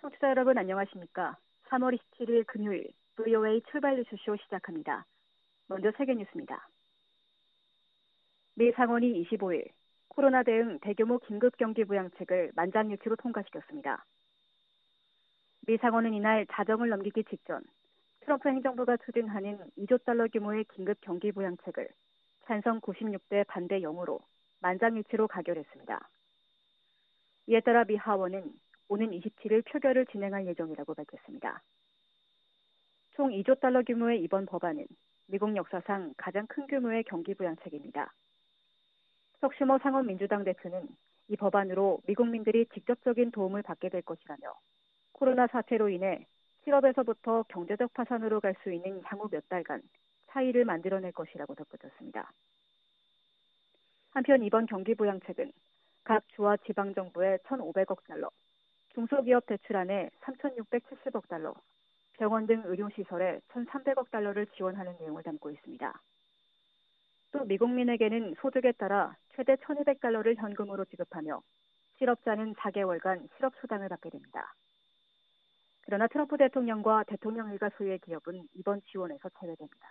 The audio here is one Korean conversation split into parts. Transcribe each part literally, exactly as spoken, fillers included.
청취자 여러분 안녕하십니까? 삼월 이십칠일 금요일 브이오에이 출발 뉴스쇼 시작합니다. 먼저 세계 뉴스입니다. 미 상원이 이십오일 코로나 대응 대규모 긴급 경기 부양책을 만장일치로 통과시켰습니다. 미 상원은 이날 자정을 넘기기 직전 트럼프 행정부가 추진하는 이조 달러 규모의 긴급 경기 부양책을 찬성 구십육 대 반대 영으로 만장일치로 가결했습니다. 이에 따라 미 하원은 오는 이십칠일 표결을 진행할 예정이라고 밝혔습니다. 총 이조 달러 규모의 이번 법안은 미국 역사상 가장 큰 규모의 경기 부양책입니다. 석시모 상원 민주당 대표는 이 법안으로 미국민들이 직접적인 도움을 받게 될 것이라며 코로나 사태로 인해 실업에서부터 경제적 파산으로 갈 수 있는 향후 몇 달간 차이를 만들어낼 것이라고 덧붙였습니다. 한편 이번 경기 부양책은 각 주와 지방정부의 천오백억 달러, 중소기업 대출안에 삼천육백칠십억 달러, 병원 등 의료시설에 천삼백억 달러를 지원하는 내용을 담고 있습니다. 또 미국민에게는 소득에 따라 최대 천이백 달러를 현금으로 지급하며 실업자는 사 개월간 실업수당을 받게 됩니다. 그러나 트럼프 대통령과 대통령 일가 소유의 기업은 이번 지원에서 제외됩니다.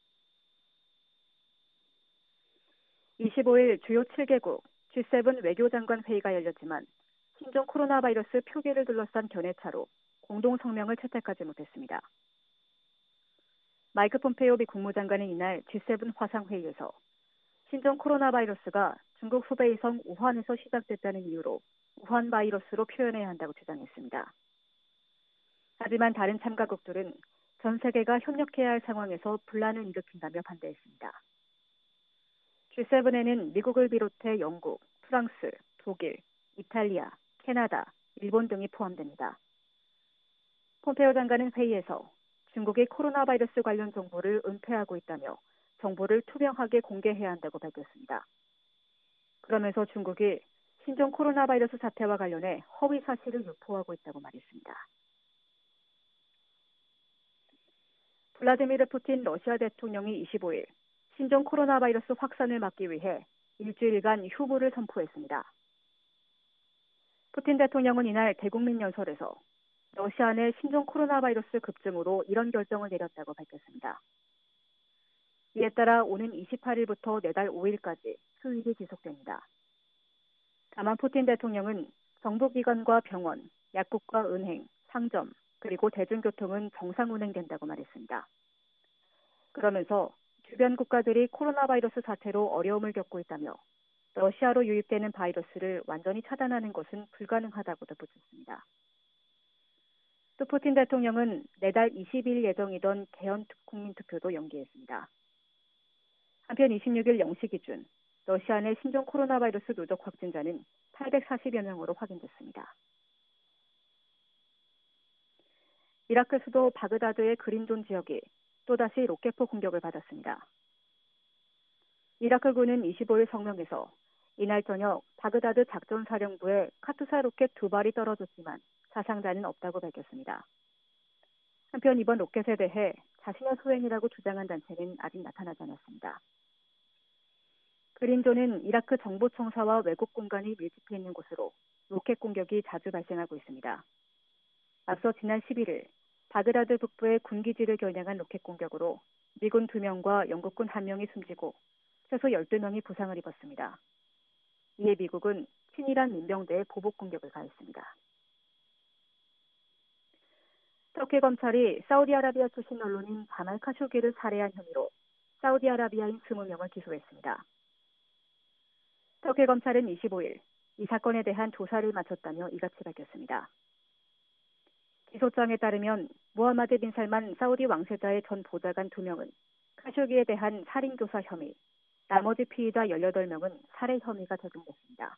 이십오일 주요 칠 개국 지 세븐 외교장관 회의가 열렸지만 신종 코로나 바이러스 표기를 둘러싼 견해차로 공동 성명을 채택하지 못했습니다. 마이크 폼페이오 미 국무장관은 이날 지 세븐 화상회의에서 신종 코로나 바이러스가 중국 후베이 성 우한에서 시작됐다는 이유로 우한 바이러스로 표현해야 한다고 주장했습니다. 하지만 다른 참가국들은 전 세계가 협력해야 할 상황에서 분란을 일으킨다며 반대했습니다. 지 세븐에는 미국을 비롯해 영국, 프랑스, 독일, 이탈리아, 캐나다, 일본 등이 포함됩니다. 폼페이오 장관은 회의에서 중국이 코로나 바이러스 관련 정보를 은폐하고 있다며 정보를 투명하게 공개해야 한다고 밝혔습니다. 그러면서 중국이 신종 코로나 바이러스 사태와 관련해 허위 사실을 유포하고 있다고 말했습니다. 블라디미르 푸틴 러시아 대통령이 이십오일 신종 코로나 바이러스 확산을 막기 위해 일주일간 휴무를 선포했습니다. 푸틴 대통령은 이날 대국민 연설에서 러시아 내 신종 코로나 바이러스 급증으로 이런 결정을 내렸다고 밝혔습니다. 이에 따라 오는 이십팔일부터 내달 오일까지 휴일이 지속됩니다. 다만 푸틴 대통령은 정부기관과 병원, 약국과 은행, 상점, 그리고 대중교통은 정상 운행된다고 말했습니다. 그러면서 주변 국가들이 코로나 바이러스 사태로 어려움을 겪고 있다며 러시아로 유입되는 바이러스를 완전히 차단하는 것은 불가능하다고 덧붙였습니다. 또 푸틴 대통령은 내달 이십일 예정이던 개헌 국민투표도 연기했습니다. 한편 이십육일 영 시 기준 러시아 내 신종 코로나 바이러스 누적 확진자는 팔백사십여 명으로 확인됐습니다. 이라크 수도 바그다드의 그린존 지역이 또다시 로켓포 공격을 받았습니다. 이라크군은 이십오일 성명에서 이날 저녁 바그다드 작전사령부에 카투사 로켓 두 발이 떨어졌지만 사상자는 없다고 밝혔습니다. 한편 이번 로켓에 대해 자신의 소행이라고 주장한 단체는 아직 나타나지 않았습니다. 그린존은 이라크 정보청사와 외국 공간이 밀집해 있는 곳으로 로켓 공격이 자주 발생하고 있습니다. 앞서 지난 십일일 바그다드 북부의 군기지를 겨냥한 로켓 공격으로 미군 두 명과 영국군 한 명이 숨지고 최소 열두 명이 부상을 입었습니다. 이에 미국은 친이란 민병대에 보복 공격을 가했습니다. 터키 검찰이 사우디아라비아 출신 언론인 자말 카쇼기를 살해한 혐의로 사우디아라비아인 이십 명을 기소했습니다. 터키 검찰은 이십오일 이 사건에 대한 조사를 마쳤다며 이같이 밝혔습니다. 기소장에 따르면 무하마드 빈 살만 사우디 왕세자의 전 보좌관 두 명은 카쇼기에 대한 살인교사 혐의, 나머지 피의자 열여덟 명은 살해 혐의가 적용됐습니다.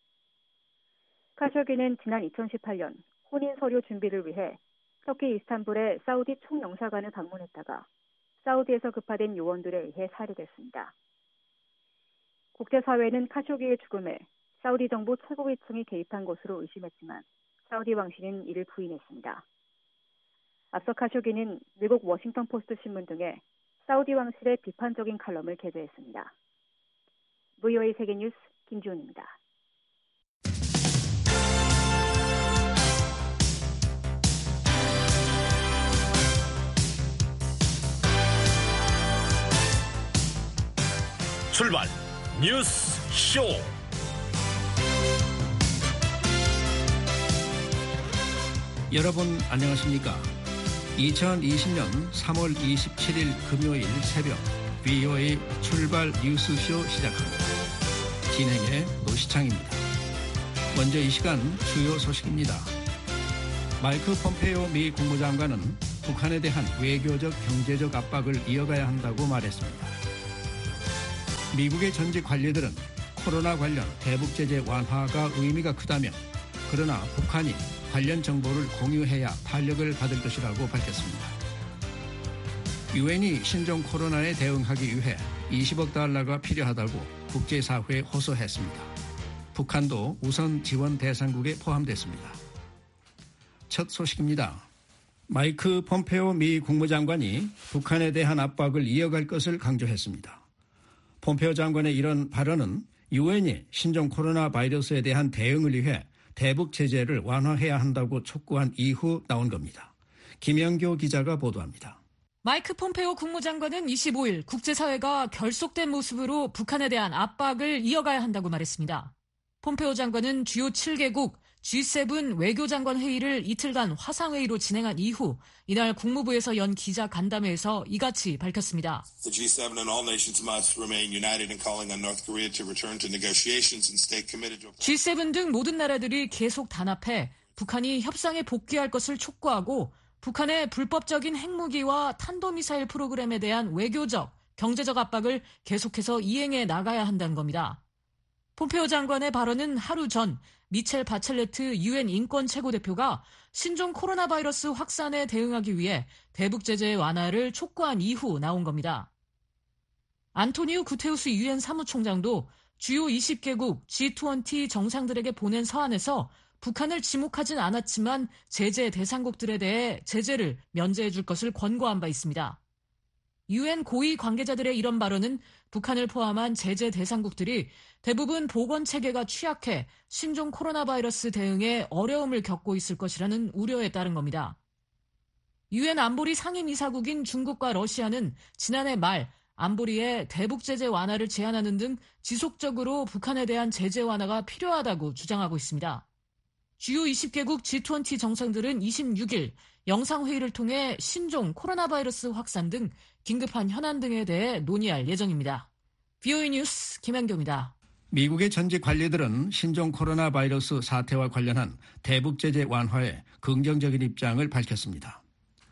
카쇼기는 지난 이천십팔년 혼인 서류 준비를 위해 터키 이스탄불의 사우디 총영사관을 방문했다가 사우디에서 급파된 요원들에 의해 살해됐습니다. 국제사회는 카쇼기의 죽음에 사우디 정부 최고위층이 개입한 것으로 의심했지만 사우디 왕실은 이를 부인했습니다. 앞서 카쇼기는 미국 워싱턴 포스트 신문 등에 사우디 왕실의 비판적인 칼럼을 게재했습니다. 브이오에이 세계뉴스 김지훈입니다. 출발 뉴스 쇼. 여러분 안녕하십니까? 이천이십년 삼월 이십칠일 금요일 새벽 브이오에이 출발 뉴스쇼 시작합니다. 진행의 노시창입니다. 먼저 이 시간 주요 소식입니다. 마이크 폼페이오 미 국무장관은 북한에 대한 외교적 경제적 압박을 이어가야 한다고 말했습니다. 미국의 전직 관리들은 코로나 관련 대북 제재 완화가 의미가 크다며, 그러나 북한이 관련 정보를 공유해야 탄력을 받을 것이라고 밝혔습니다. 유엔이 신종 코로나에 대응하기 위해 이십억 달러가 필요하다고 국제사회에 호소했습니다. 북한도 우선 지원 대상국에 포함됐습니다. 첫 소식입니다. 마이크 폼페이오 미 국무장관이 북한에 대한 압박을 이어갈 것을 강조했습니다. 폼페이오 장관의 이런 발언은 유엔이 신종 코로나 바이러스에 대한 대응을 위해 대북 제재를 완화해야 한다고 촉구한 이후 나온 겁니다. 김영교 기자가 보도합니다. 마이크 폼페이오 국무장관은 이십오일 국제사회가 결속된 모습으로 북한에 대한 압박을 이어가야 한다고 말했습니다. 폼페이오 장관은 주요 칠 개국 지 세븐 외교장관 회의를 이틀간 화상회의로 진행한 이후 이날 국무부에서 연 기자 간담회에서 이같이 밝혔습니다. The 지 세븐 and all nations must remain united in calling on North Korea to return to negotiations and stay committed to. 지 세븐 등 모든 나라들이 계속 단합해 북한이 협상에 복귀할 것을 촉구하고 북한의 불법적인 핵무기와 탄도미사일 프로그램에 대한 외교적, 경제적 압박을 계속해서 이행해 나가야 한다는 겁니다. 폼페이오 장관의 발언은 하루 전 미첼 바첼레트 유엔 인권 최고대표가 신종 코로나 바이러스 확산에 대응하기 위해 대북 제재 완화를 촉구한 이후 나온 겁니다. 안토니우 구테우스 유엔 사무총장도 주요 이십 개국 지 이십 정상들에게 보낸 서한에서 북한을 지목하진 않았지만 제재 대상국들에 대해 제재를 면제해 줄 것을 권고한 바 있습니다. 유엔 고위 관계자들의 이런 발언은 북한을 포함한 제재 대상국들이 대부분 보건체계가 취약해 신종 코로나 바이러스 대응에 어려움을 겪고 있을 것이라는 우려에 따른 겁니다. 유엔 안보리 상임이사국인 중국과 러시아는 지난해 말 안보리에 대북 제재 완화를 제안하는 등 지속적으로 북한에 대한 제재 완화가 필요하다고 주장하고 있습니다. 주요 이십 개국 지 이십 정상들은 이십육일 영상회의를 통해 신종 코로나 바이러스 확산 등 긴급한 현안 등에 대해 논의할 예정입니다. 브이오에이 뉴스 김현경입니다. 미국의 전직 관리들은 신종 코로나 바이러스 사태와 관련한 대북 제재 완화에 긍정적인 입장을 밝혔습니다.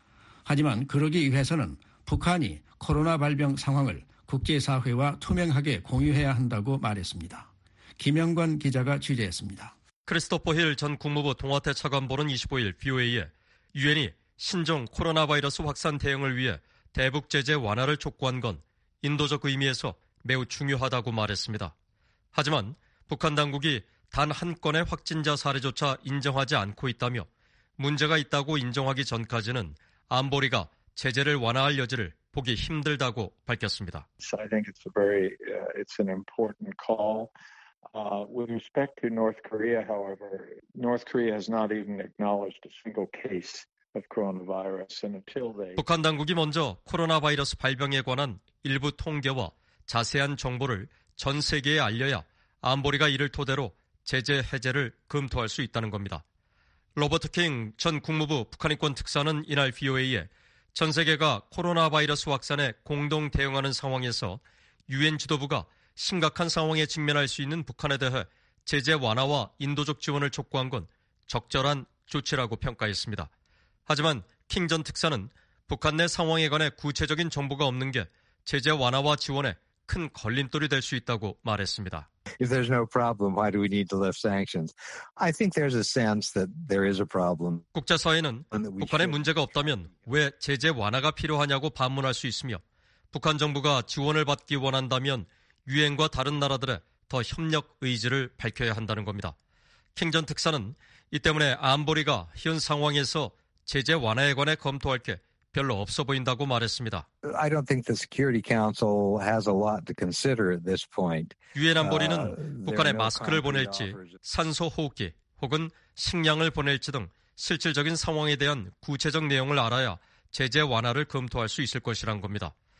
하지만 그러기 위해서는 북한이 코로나 발병 상황을 국제사회와 투명하게 공유해야 한다고 말했습니다. 김영관 기자가 취재했습니다. 크리스토퍼 힐 전 국무부 동아태 차관보는 이십오일 브이오에이에 유엔이 신종 코로나 바이러스 확산 대응을 위해 대북 제재 완화를 촉구한 건 인도적 의미에서 매우 중요하다고 말했습니다. 하지만 북한 당국이 단 한 건의 확진자 사례조차 인정하지 않고 있다며 문제가 있다고 인정하기 전까지는 안보리가 제재를 완화할 여지를 보기 힘들다고 밝혔습니다. I think it's a very, uh, it's an important call. Uh, with respect to North Korea, however, North Korea has not even acknowledged a single case of coronavirus, and until they. 북한 당국이 먼저 코로나 바이러스 발병에 관한 일부 통계와 자세한 정보를 전 세계에 알려야 안보리가 이를 토대로 제재 해제를 검토할 수 있다는 겁니다. 로버트 킹 전 국무부 북한인권 특사는 이날 브이오에이에 전 세계가 코로나 바이러스 확산에 공동 대응하는 상황에서 유엔 지도부가 심각한 상황에 직면할 수 있는 북한에 대해 제재 완화와 인도적 지원을 촉구한 건 적절한 조치라고 평가했습니다. 하지만 킹 전 특사는 북한 내 상황에 관해 구체적인 정보가 없는 게 제재 완화와 지원에 큰 걸림돌이 될 수 있다고 말했습니다. If there's no problem, why do we need to lift sanctions? I think there's a sense that there is a problem. 국제사회는 북한에 문제가 없다면 왜 제재 완화가 필요하냐고 반문할 수 있으며 북한 정부가 지원을 받기 원한다면 유엔과 다른 나라들의 더 협력 의지를 밝혀야 한다는 겁니다. 킹 전 특사는 이 때문에 안보리가 현 상황에서 제재 완화에 관해 검토할 게 별로 없어 보인다고 말했습니다. I don't think the Security Council has a lot to consider at this point. 유엔 안보리는 uh, 북한에 마스크를 보낼지 산소 호흡기 혹은 식량을 보낼지 등 실질적인 상황에 대한 구체적 내용을 알아야 제재 완화를 검토할 수 있을 것이란 겁니다.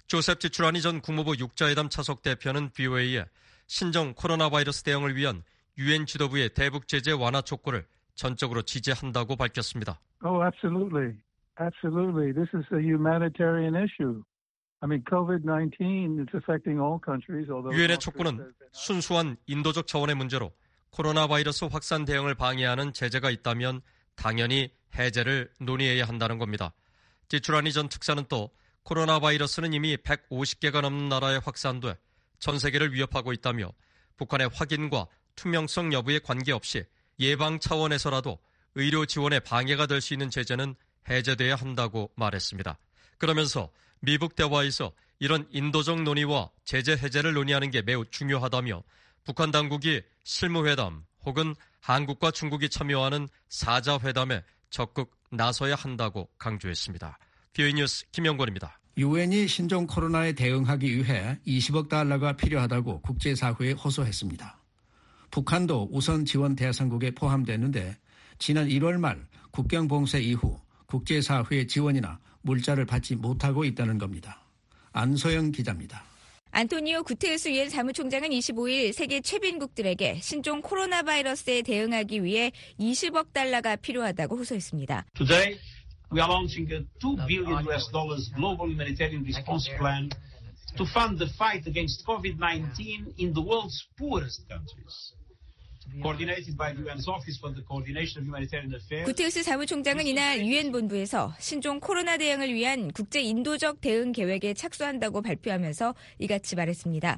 조셉 지추라니 전 국무부 육자회담 차석 대표는 브이오에이에 신종 코로나 바이러스 대응을 위한 유엔 지도부의 대북 제재 완화 촉구를 전적으로 지지한다고 밝혔습니다. Oh, absolutely. Absolutely. This is a humanitarian issue. I mean, 코비드 나인틴 is affecting all countries. 유엔의 촉구는 순수한 인도적 차원의 문제로 코로나 바이러스 확산 대응을 방해하는 제재가 있다면 당연히 해제를 논의해야 한다는 겁니다. 지추라니 전 특사는 또 코로나 바이러스는 이미 백오십 개가 넘는 나라에 확산돼 전 세계를 위협하고 있다며 북한의 확인과 투명성 여부에 관계없이 예방 차원에서라도 의료 지원에 방해가 될 수 있는 제재는 해제돼야 한다고 말했습니다. 그러면서 미북 대화에서 이런 인도적 논의와 제재 해제를 논의하는 게 매우 중요하다며 북한 당국이 실무회담 혹은 한국과 중국이 참여하는 사자회담에 적극 나서야 한다고 강조했습니다. 브이오에이 뉴스 김영권입니다. 유엔이 신종 코로나에 대응하기 위해 이십억 달러가 필요하다고 국제사회에 호소했습니다. 북한도 우선 지원 대상국에 포함됐는데 지난 일월 말 국경 봉쇄 이후 국제사회의 지원이나 물자를 받지 못하고 있다는 겁니다. 안소영 기자입니다. 안토니오 구테르스 유엔 사무총장은 이십오일 세계 최빈국들에게 신종 코로나 바이러스에 대응하기 위해 이십억 달러가 필요하다고 호소했습니다. Today, we are launching a two billion U S dollars global humanitarian response plan to fund the fight against 코비드 나인틴 in the world's poorest countries. Coordinated by the 유엔's Office for the Coordination of Humanitarian Affairs. 구테르스 사무총장은 이날 유엔 본부에서 신종 코로나 대응을 위한 국제 인도적 대응 계획에 착수한다고 발표하면서 이같이 말했습니다.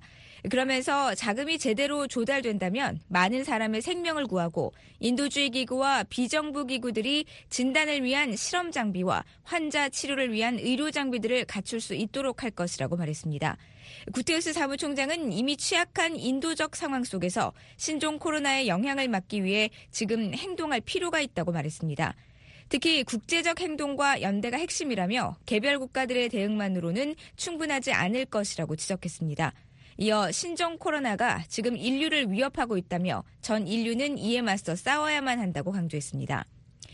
그러면서 자금이 제대로 조달된다면 많은 사람의 생명을 구하고 인도주의 기구와 비정부 기구들이 진단을 위한 실험 장비와 환자 치료를 위한 의료 장비들을 갖출 수 있도록 할 것이라고 말했습니다. 구테르스 사무총장은 이미 취약한 인도적 상황 속에서 신종 코로나의 영향을 막기 위해 지금 행동할 필요가 있다고 말했습니다. 특히 국제적 행동과 연대가 핵심이라며 개별 국가들의 대응만으로는 충분하지 않을 것이라고 지적했습니다. 이어 신종 코로나가 지금 인류를 위협하고 있다며 전 인류는 이에 맞서 싸워야만 한다고 강조했습니다.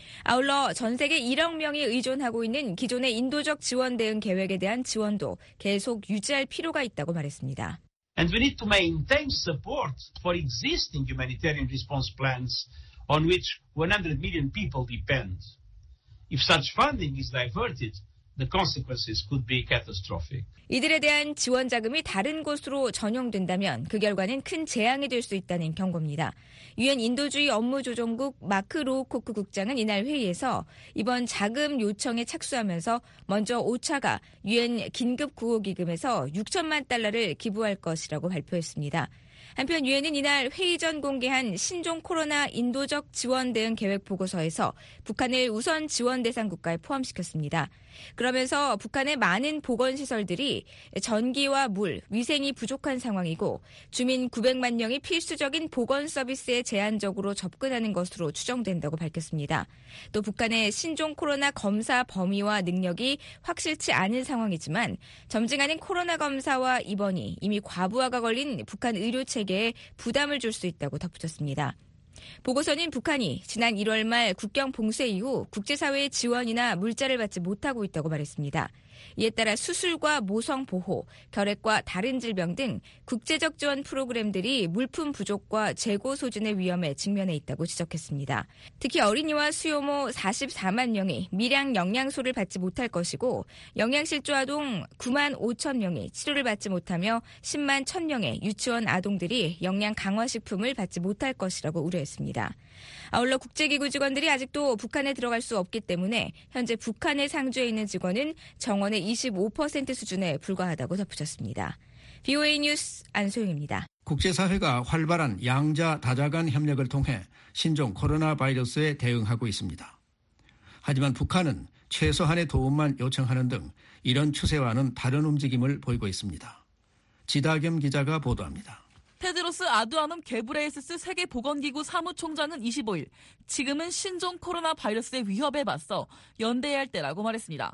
아울러 전 세계 일억 명이 의존하고 있는 기존의 인도적 지원 대응 계획에 대한 지원도 계속 유지할 필요가 있다고 말했습니다. And we need to maintain support for existing humanitarian response plans on which one hundred million people depend. If such funding is diverted, the consequences could be catastrophic. 이들에 대한 지원 자금이 다른 곳으로 전용된다면 그 결과는 큰 재앙이 될 수 있다는 경고입니다. 유엔 인도주의 업무조정국 마크 로우코크 국장은 이날 회의에서 이번 자금 요청에 착수하면서 먼저 오차가 유엔 긴급구호기금에서 육천만 달러를 기부할 것이라고 발표했습니다. 한편 유엔은 이날 회의 전 공개한 신종 코로나 인도적 지원 대응 계획 보고서에서 북한을 우선 지원 대상 국가에 포함시켰습니다. 그러면서 북한의 많은 보건시설들이 전기와 물, 위생이 부족한 상황이고 주민 구백만 명이 필수적인 보건 서비스에 제한적으로 접근하는 것으로 추정된다고 밝혔습니다. 또 북한의 신종 코로나 검사 범위와 능력이 확실치 않은 상황이지만 점증하는 코로나 검사와 입원이 이미 과부하가 걸린 북한 의료 체계에 부담을 줄 수 있다고 덧붙였습니다. 보고서는 북한이 지난 일월 말 국경 봉쇄 이후 국제사회의 지원이나 물자를 받지 못하고 있다고 말했습니다. 이에 따라 수술과 모성 보호, 결핵과 다른 질병 등 국제적 지원 프로그램들이 물품 부족과 재고 소진의 위험에 직면해 있다고 지적했습니다. 특히 어린이와 수요모 사십사만 명이 미량 영양소를 받지 못할 것이고 영양실조 아동 구만 오천 명이 치료를 받지 못하며 십만 천 명의 유치원 아동들이 영양 강화식품을 받지 못할 것이라고 우려했습니다. 아울러 국제기구 직원들이 아직도 북한에 들어갈 수 없기 때문에 현재 북한에 상주해 있는 직원은 정원의 이십오 퍼센트 수준에 불과하다고 덧붙였습니다. 브이오에이 뉴스 안소영입니다. 국제사회가 활발한 양자 다자간 협력을 통해 신종 코로나 바이러스에 대응하고 있습니다. 하지만 북한은 최소한의 도움만 요청하는 등 이런 추세와는 다른 움직임을 보이고 있습니다. 지다겸 기자가 보도합니다. 테드로스 아두아놈 게브레예스스 세계보건기구 사무총장은 이십오일 지금은 신종 코로나 바이러스의 위협에 맞서 연대해야 할 때라고 말했습니다.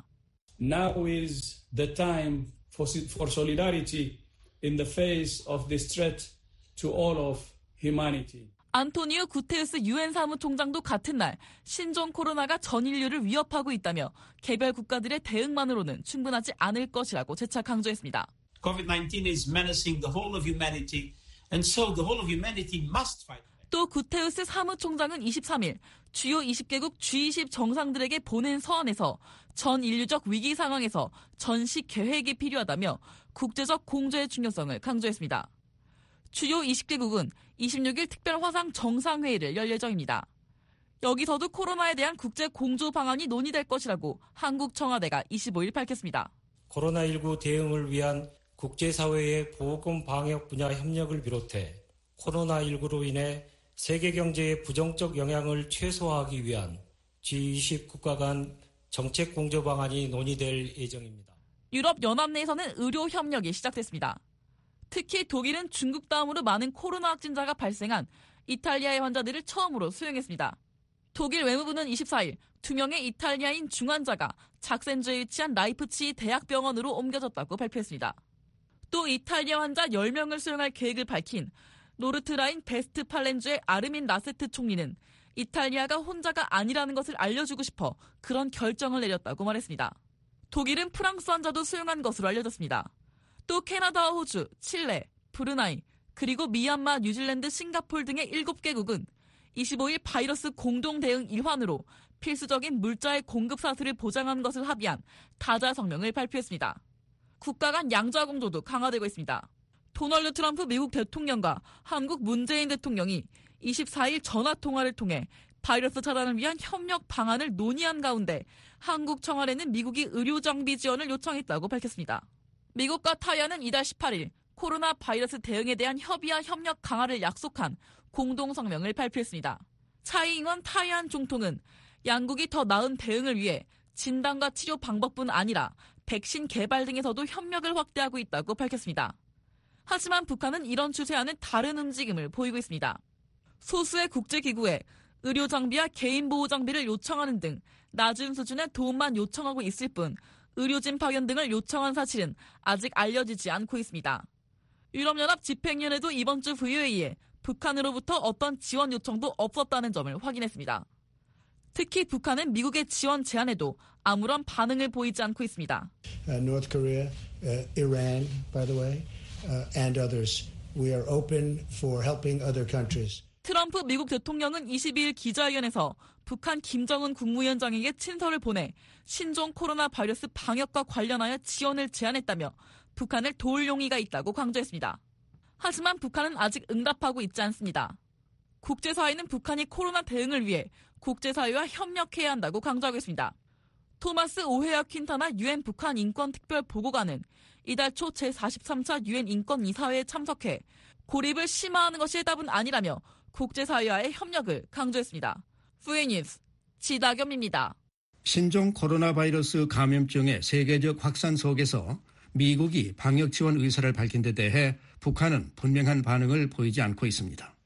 Now is the time for, for solidarity in the face of this threat to all of humanity. 안토니오 구테우스 유엔 사무총장도 같은 날 신종 코로나가 전 인류를 위협하고 있다며 개별 국가들의 대응만으로는 충분하지 않을 것이라고 재차 강조했습니다. 코비드 나인틴 is menacing the whole of humanity, and so the whole of humanity must fight. 또 구테우스 사무총장은 이십삼일 주요 이십 개국 지 이십 정상들에게 보낸 서한에서 전 인류적 위기 상황에서 전시 계획이 필요하다며 국제적 공조의 중요성을 강조했습니다. 주요 이십 개국은 이십육일 특별 화상 정상회의를 열 예정입니다. 여기서도 코로나에 대한 국제 공조 방안이 논의될 것이라고 한국 청와대가 이십오일 밝혔습니다. 코로나십구 대응을 위한 국제사회의 보건 방역 분야 협력을 비롯해 코로나십구로 인해 세계 경제의 부정적 영향을 최소화하기 위한 지 이십 국가 간 정책 공조 방안이 논의될 예정입니다. 유럽 연합 내에서는 의료 협력이 시작됐습니다. 특히 독일은 중국 다음으로 많은 코로나 확진자가 발생한 이탈리아의 환자들을 처음으로 수용했습니다. 독일 외무부는 이십사일 두 명의 이탈리아인 중환자가 작센주에 위치한 라이프치히 대학병원으로 옮겨졌다고 발표했습니다. 또 이탈리아 환자 열 명을 수용할 계획을 밝힌 노르트라인 베스트팔렌주의 아르민 라세트 총리는 이탈리아가 혼자가 아니라는 것을 알려주고 싶어 그런 결정을 내렸다고 말했습니다. 독일은 프랑스 환자도 수용한 것으로 알려졌습니다. 또 캐나다와 호주, 칠레, 브루나이, 그리고 미얀마, 뉴질랜드, 싱가폴 등의 일곱 개국은 이십오일 바이러스 공동 대응 일환으로 필수적인 물자의 공급 사슬을 보장한 것을 합의한 다자 성명을 발표했습니다. 국가 간 양자 공조도 강화되고 있습니다. 도널드 트럼프 미국 대통령과 한국 문재인 대통령이 이십사일 전화 통화를 통해 바이러스 차단을 위한 협력 방안을 논의한 가운데 한국 청와대는 미국이 의료 장비 지원을 요청했다고 밝혔습니다. 미국과 타이완은 이달 십팔일 코로나 바이러스 대응에 대한 협의와 협력 강화를 약속한 공동 성명을 발표했습니다. 차이잉원 타이완 총통은 양국이 더 나은 대응을 위해 진단과 치료 방법뿐 아니라 백신 개발 등에서도 협력을 확대하고 있다고 밝혔습니다. 하지만 북한은 이런 추세와는 다른 움직임을 보이고 있습니다. 소수의 국제기구에 의료 장비와 개인 보호 장비를 요청하는 등 낮은 수준의 도움만 요청하고 있을 뿐 의료진 파견 등을 요청한 사실은 아직 알려지지 않고 있습니다. 유럽연합 집행위원회도 이번 주 부의회의에 북한으로부터 어떤 지원 요청도 없었다는 점을 확인했습니다. 특히 북한은 미국의 지원 제안에도 아무런 반응을 보이지 않고 있습니다. Uh, North Korea, uh, Iran, by the way, uh, and others. We are open for helping other countries. 트럼프 미국 대통령은 이십이일 기자회견에서 북한 김정은 국무위원장에게 친서를 보내 신종 코로나 바이러스 방역과 관련하여 지원을 제안했다며 북한을 도울 용의가 있다고 강조했습니다. 하지만 북한은 아직 응답하고 있지 않습니다. 국제사회는 북한이 코로나 대응을 위해 국제사회와 협력해야 한다고 강조하고 있습니다. 토마스 오헤아 퀸타나 유엔 북한 인권특별보고관은 이달 초 제사십삼차 유엔 인권이사회에 참석해 고립을 심화하는 것이 해답은 아니라며 국제사회와의 협력을 강조했습니다. 후에뉴스 지다겸입니다. 신종 코로나 바이러스 감염증의 세계적 확산 속에서 미국이 방역 지원 의사를 밝힌 데 대해 북한은 분명한 반응을 보이지 않고 있습니다.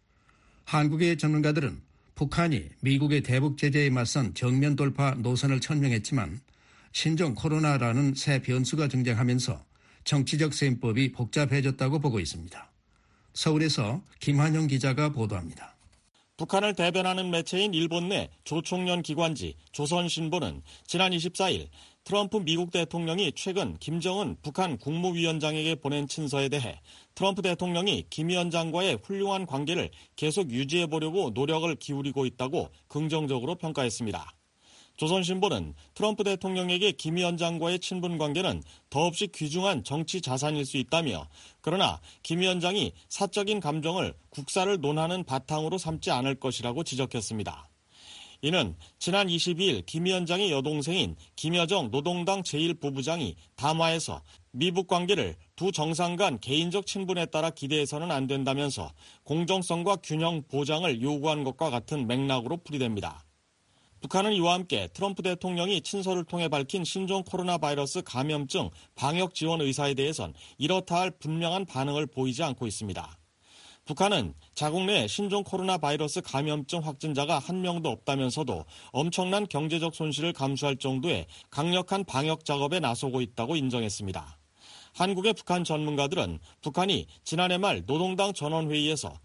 한국의 전문가들은 북한이 미국의 대북 제재에 맞선 정면 돌파 노선을 천명했지만 신종 코로나라는 새 변수가 등장하면서 정치적 셈법이 복잡해졌다고 보고 있습니다. 서울에서 김한영 기자가 보도합니다. 북한을 대변하는 매체인 일본 내 조총련 기관지 조선신보는 지난 이십사일 트럼프 미국 대통령이 최근 김정은 북한 국무위원장에게 보낸 친서에 대해 트럼프 대통령이 김 위원장과의 훌륭한 관계를 계속 유지해보려고 노력을 기울이고 있다고 긍정적으로 평가했습니다. 조선신보는 트럼프 대통령에게 김 위원장과의 친분 관계는 더없이 귀중한 정치 자산일 수 있다며 그러나 김 위원장이 사적인 감정을 국사를 논하는 바탕으로 삼지 않을 것이라고 지적했습니다. 이는 지난 이십이일 김 위원장의 여동생인 김여정 노동당 제일 부부장이 담화에서 미북 관계를 두 정상 간 개인적 친분에 따라 기대해서는 안 된다면서 공정성과 균형 보장을 요구한 것과 같은 맥락으로 풀이됩니다. 북한은 이와 함께 트럼프 대통령이 친서를 통해 밝힌 신종 코로나 바이러스 감염증 방역 지원 의사에 대해선 이렇다 할 분명한 반응을 보이지 않고 있습니다. 북한은 자국 내 신종 코로나 바이러스 감염증 확진자가 한 명도 없다면서도 엄청난 경제적 손실을 감수할 정도의 강력한 방역 작업에 나서고 있다고 인정했습니다. 한국의 북한 전문가들은 북한이 지난해 말 노동당 전원회의에서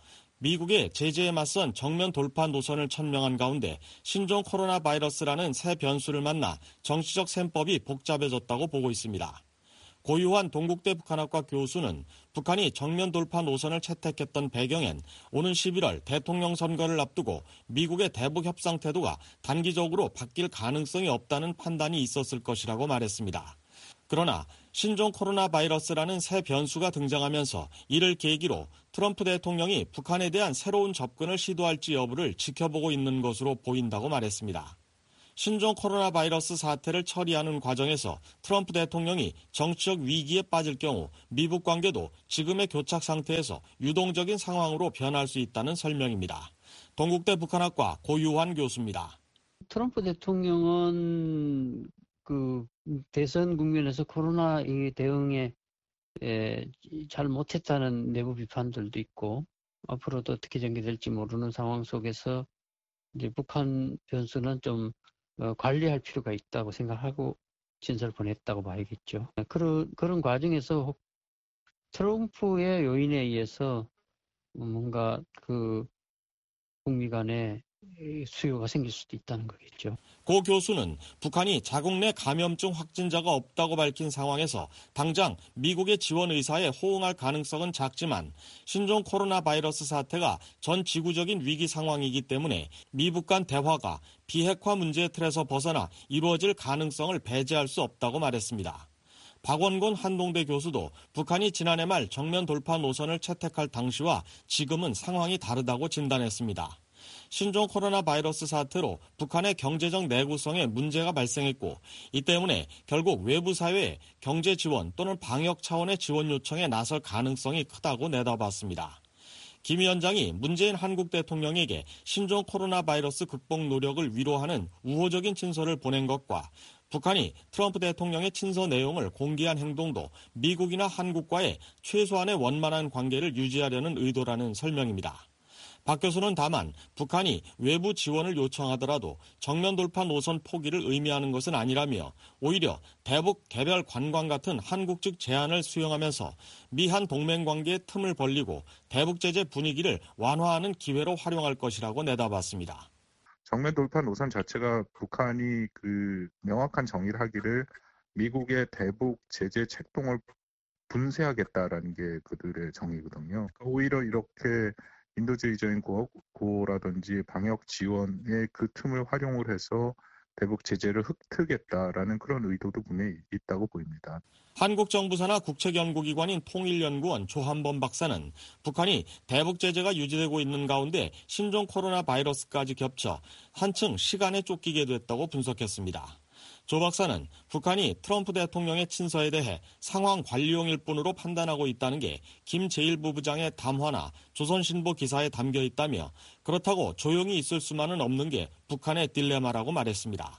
미국의 제재에 맞선 정면 돌파 노선을 천명한 가운데 신종 코로나 바이러스라는 새 변수를 만나 정치적 셈법이 복잡해졌다고 보고 있습니다. 고유한 동국대 북한학과 교수는 북한이 정면 돌파 노선을 채택했던 배경엔 오는 십일월 대통령 선거를 앞두고 미국의 대북 협상 태도가 단기적으로 바뀔 가능성이 없다는 판단이 있었을 것이라고 말했습니다. 그러나 신종 코로나 바이러스라는 새 변수가 등장하면서 이를 계기로 트럼프 대통령이 북한에 대한 새로운 접근을 시도할지 여부를 지켜보고 있는 것으로 보인다고 말했습니다. 신종 코로나 바이러스 사태를 처리하는 과정에서 트럼프 대통령이 정치적 위기에 빠질 경우 미북 관계도 지금의 교착 상태에서 유동적인 상황으로 변할 수 있다는 설명입니다. 동국대 북한학과 고유환 교수입니다. 트럼프 대통령은 그 대선 국면에서 코로나 대응에 잘 못했다는 내부 비판들도 있고 앞으로도 어떻게 전개될지 모르는 상황 속에서 이제 북한 변수는 좀 관리할 필요가 있다고 생각하고 진술을 보냈다고 봐야겠죠. 그런 그런 과정에서 트럼프의 요인에 의해서 뭔가 그 북미 간에 수요가 생길 수도 있다는 거겠죠. 고 교수는 북한이 자국 내 감염증 확진자가 없다고 밝힌 상황에서 당장 미국의 지원 의사에 호응할 가능성은 작지만 신종 코로나 바이러스 사태가 전 지구적인 위기 상황이기 때문에 미북 간 대화가 비핵화 문제의 틀에서 벗어나 이루어질 가능성을 배제할 수 없다고 말했습니다. 박원곤 한동대 교수도 북한이 지난해 말 정면 돌파 노선을 채택할 당시와 지금은 상황이 다르다고 진단했습니다. 신종 코로나 바이러스 사태로 북한의 경제적 내구성에 문제가 발생했고 이 때문에 결국 외부 사회에 경제 지원 또는 방역 차원의 지원 요청에 나설 가능성이 크다고 내다봤습니다. 김 위원장이 문재인 한국 대통령에게 신종 코로나 바이러스 극복 노력을 위로하는 우호적인 친서를 보낸 것과 북한이 트럼프 대통령의 친서 내용을 공개한 행동도 미국이나 한국과의 최소한의 원만한 관계를 유지하려는 의도라는 설명입니다. 박 교수는 다만 북한이 외부 지원을 요청하더라도 정면 돌파 노선 포기를 의미하는 것은 아니라며 오히려 대북 개별 관광 같은 한국 측 제안을 수용하면서 미한 동맹 관계에 틈을 벌리고 대북 제재 분위기를 완화하는 기회로 활용할 것이라고 내다봤습니다. 정면 돌파 노선 자체가 북한이 그 명확한 정의를 하기를 미국의 대북 제재 책동을 분쇄하겠다라는 게 그들의 정의거든요. 오히려 이렇게 인도주의적인 고라든지 방역 지원의 그 틈을 활용을 해서 대북 제재를 흡트겠다라는 그런 의도도 분명히 있다고 보입니다. 한국 정부 산하 국책연구기관인 통일연구원 조한범 박사는 북한이 대북 제재가 유지되고 있는 가운데 신종 코로나 바이러스까지 겹쳐 한층 시간에 쫓기게 됐다고 분석했습니다. 조 박사는 북한이 트럼프 대통령의 친서에 대해 상황 관리용일 뿐으로 판단하고 있다는 게 김 제일 부부장의 담화나 조선신보 기사에 담겨 있다며 그렇다고 조용히 있을 수만은 없는 게 북한의 딜레마라고 말했습니다.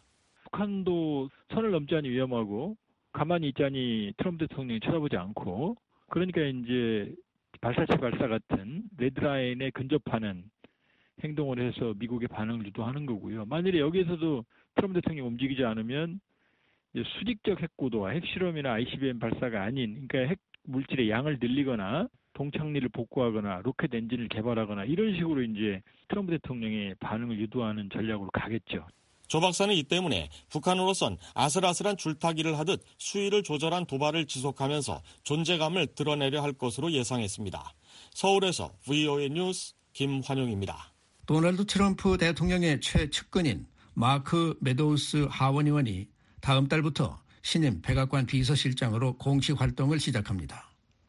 북한도 선을 넘지 않니 위험하고 가만히 있자니 트럼프 대통령이 쳐다보지 않고 그러니까 이제 발사체 발사 같은 레드라인에 근접하는 행동을 해서 미국의 반응을 유도하는 거고요. 만일에 여기에서도 트럼프 대통령이 움직이지 않으면 수직적 핵구도와 핵실험이나 아이씨비엠 발사가 아닌 그러니까 핵 물질의 양을 늘리거나 동창리를 복구하거나 로켓 엔진을 개발하거나 이런 식으로 이제 트럼프 대통령의 반응을 유도하는 전략으로 가겠죠. 조 박사는 이 때문에 북한으로선 아슬아슬한 줄타기를 하듯 수위를 조절한 도발을 지속하면서 존재감을 드러내려 할 것으로 예상했습니다. 서울에서 브이오에이 뉴스 김환용입니다. 도널드 트럼프 대통령의 최측근인 마크 메도우스 하원 의원이 다음 달부터 신임 백악관 비서실장으로 공식 활동을 시작합니다.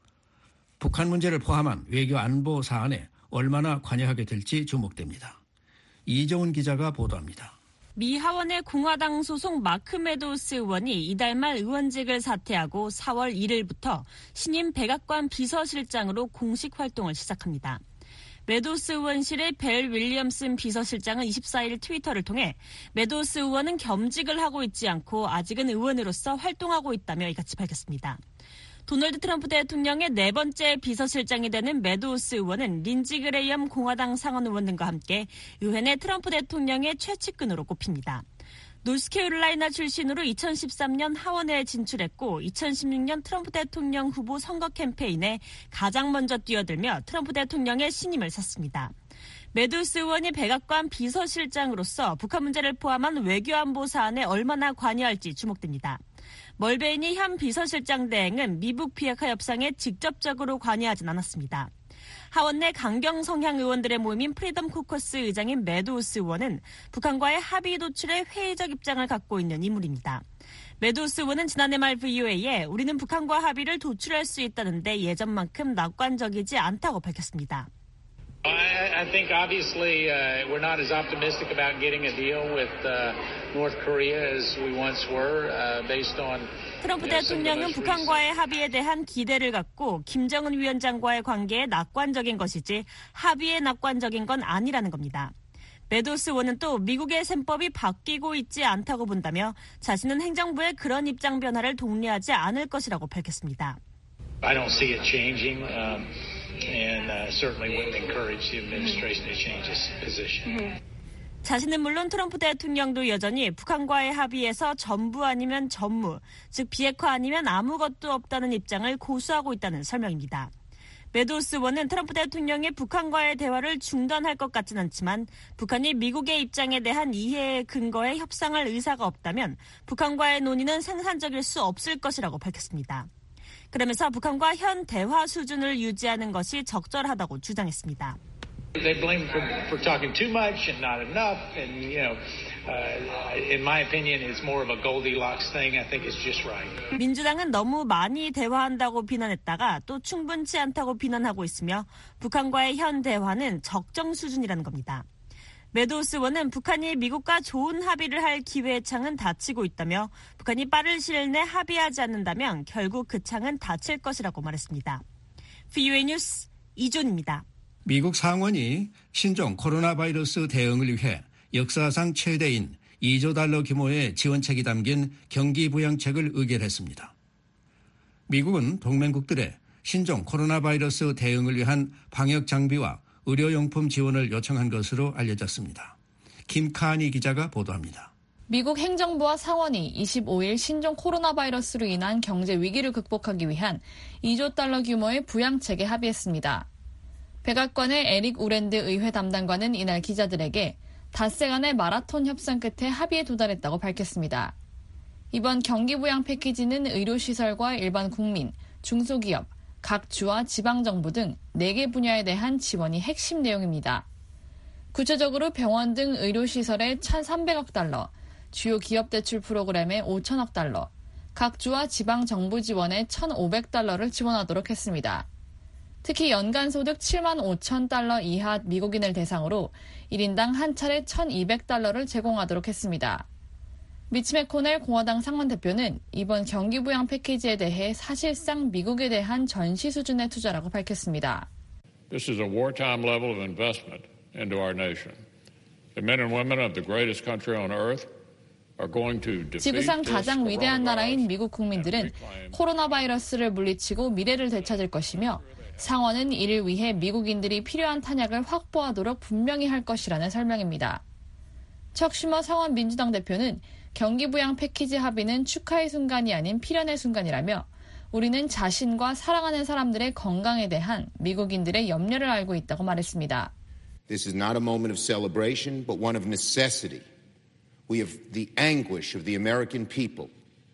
북한 문제를 포함한 외교 안보 사안에 얼마나 관여하게 될지 주목됩니다. 이정훈 기자가 보도합니다. 미 하원의 공화당 소속 마크 메도우스 의원이 이달 말 의원직을 사퇴하고 사월 일일부터 신임 백악관 비서실장으로 공식 활동을 시작합니다. 메도우스 의원실의 벨 윌리엄슨 비서실장은 이십사일 트위터를 통해 메도우스 의원은 겸직을 하고 있지 않고 아직은 의원으로서 활동하고 있다며 이같이 밝혔습니다. 도널드 트럼프 대통령의 네 번째 비서실장이 되는 메도우스 의원은 린지 그레이엄 공화당 상원 의원 등과 함께 의회 내 트럼프 대통령의 최측근으로 꼽힙니다. 노스캐롤라이나 출신으로 이천십삼 년 하원에 진출했고 이천십육 년 트럼프 대통령 후보 선거 캠페인에 가장 먼저 뛰어들며 트럼프 대통령의 신임을 샀습니다. 메도우스 의원이 백악관 비서실장으로서 북한 문제를 포함한 외교안보 사안에 얼마나 관여할지 주목됩니다. 멀베이니 현 비서실장 대행은 미북 비핵화 협상에 직접적으로 관여하진 않았습니다. 하원 내 강경 성향 의원들의 모임인 프리덤 코커스 의장인 메도우스 의원은 북한과의 합의 도출에 회의적 입장을 갖고 있는 인물입니다. 메도우스 의원은 지난해 말 브이오에이에 우리는 북한과 합의를 도출할 수 있다는데 예전만큼 낙관적이지 않다고 밝혔습니다. I, I think obviously uh, we're not as optimistic about getting a deal with uh, North Korea as we once were, uh, based on. 트럼프 대통령은 북한과의 합의에 대한 기대를 갖고 김정은 위원장과의 관계에 낙관적인 것이지 합의에 낙관적인 건 아니라는 겁니다. 메도우스 의원은 또 미국의 셈법이 바뀌고 있지 않다고 본다며 자신은 행정부의 그런 입장 변화를 독려하지 않을 것이라고 밝혔습니다. I don't see it changing. Um... And uh, certainly wouldn't encourage the administration to change its position. 자신은 물론 트럼프 대통령도 여전히 북한과의 합의에서 전부 아니면 전무, 즉 비핵화 아니면 아무것도 없다는 입장을 고수하고 있다는 설명입니다. 메도우스 의원은 트럼프 대통령이 북한과의 대화를 중단할 것 같진 않지만 북한이 미국의 입장에 대한 이해의 근거에 협상할 의사가 없다면 북한과의 논의는 생산적일 수 없을 것이라고 밝혔습니다. 그러면서 북한과 현 대화 수준을 유지하는 것이 적절하다고 주장했습니다. They blame for, for talking too much and not enough, and you know, uh, in my opinion, it's more of a Goldilocks thing. I think it's just right. 민주당은 너무 많이 대화한다고 비난했다가 또 충분치 않다고 비난하고 있으며 북한과의 현 대화는 적정 수준이라는 겁니다. 메도우스 의원은 북한이 미국과 좋은 합의를 할 기회의 창은 닫히고 있다며 북한이 빠른 시일 내 합의하지 않는다면 결국 그 창은 닫힐 것이라고 말했습니다. 브이오에이 뉴스 이존입니다. 미국 상원이 신종 코로나 바이러스 대응을 위해 역사상 최대인 이조 달러 규모의 지원책이 담긴 경기부양책을 의결했습니다. 미국은 동맹국들의 신종 코로나 바이러스 대응을 위한 방역 장비와 의료용품 지원을 요청한 것으로 알려졌습니다. 김카니 기자가 보도합니다. 미국 행정부와 상원이 이십오일 신종 코로나 바이러스로 인한 경제 위기를 극복하기 위한 이조 달러 규모의 부양책에 합의했습니다. 백악관의 에릭 우랜드 의회 담당관은 이날 기자들에게 닷새간의 마라톤 협상 끝에 합의에 도달했다고 밝혔습니다. 이번 경기부양 패키지는 의료시설과 일반 국민, 중소기업, 각 주와 지방정부 등 네 개 분야에 대한 지원이 핵심 내용입니다. 구체적으로 병원 등 의료시설에 천삼백억 달러, 주요 기업 대출 프로그램에 오천억 달러, 각 주와 지방정부 지원에 천오백 달러를 지원하도록 했습니다. 특히 연간소득 칠만 오천 달러 이하 미국인을 대상으로 일 인당 한 차례 천이백 달러를 제공하도록 했습니다. 미치 매코넬 공화당 상원대표는 이번 경기부양 패키지에 대해 사실상 미국에 대한 전시 수준의 투자라고 밝혔습니다. This is a wartime level of investment into our nation. The men and women of the greatest country on earth are going to defeat 지구상 가장 위대한 나라인 미국 국민들은 코로나 바이러스를 물리치고 미래를 되찾을 것이며 상원은 이를 위해 미국인들이 필요한 탄약을 확보하도록 분명히 할 것이라는 설명입니다. 척 슈머 상원 민주당 대표는 경기부양 패키지 합의는 축하의 순간이 아닌 필연의 순간이라며 우리는 자신과 사랑하는 사람들의 건강에 대한 미국인들의 염려를 알고 있다고 말했습니다. This is not a moment of celebration, but one of necessity. We have the anguish of the American people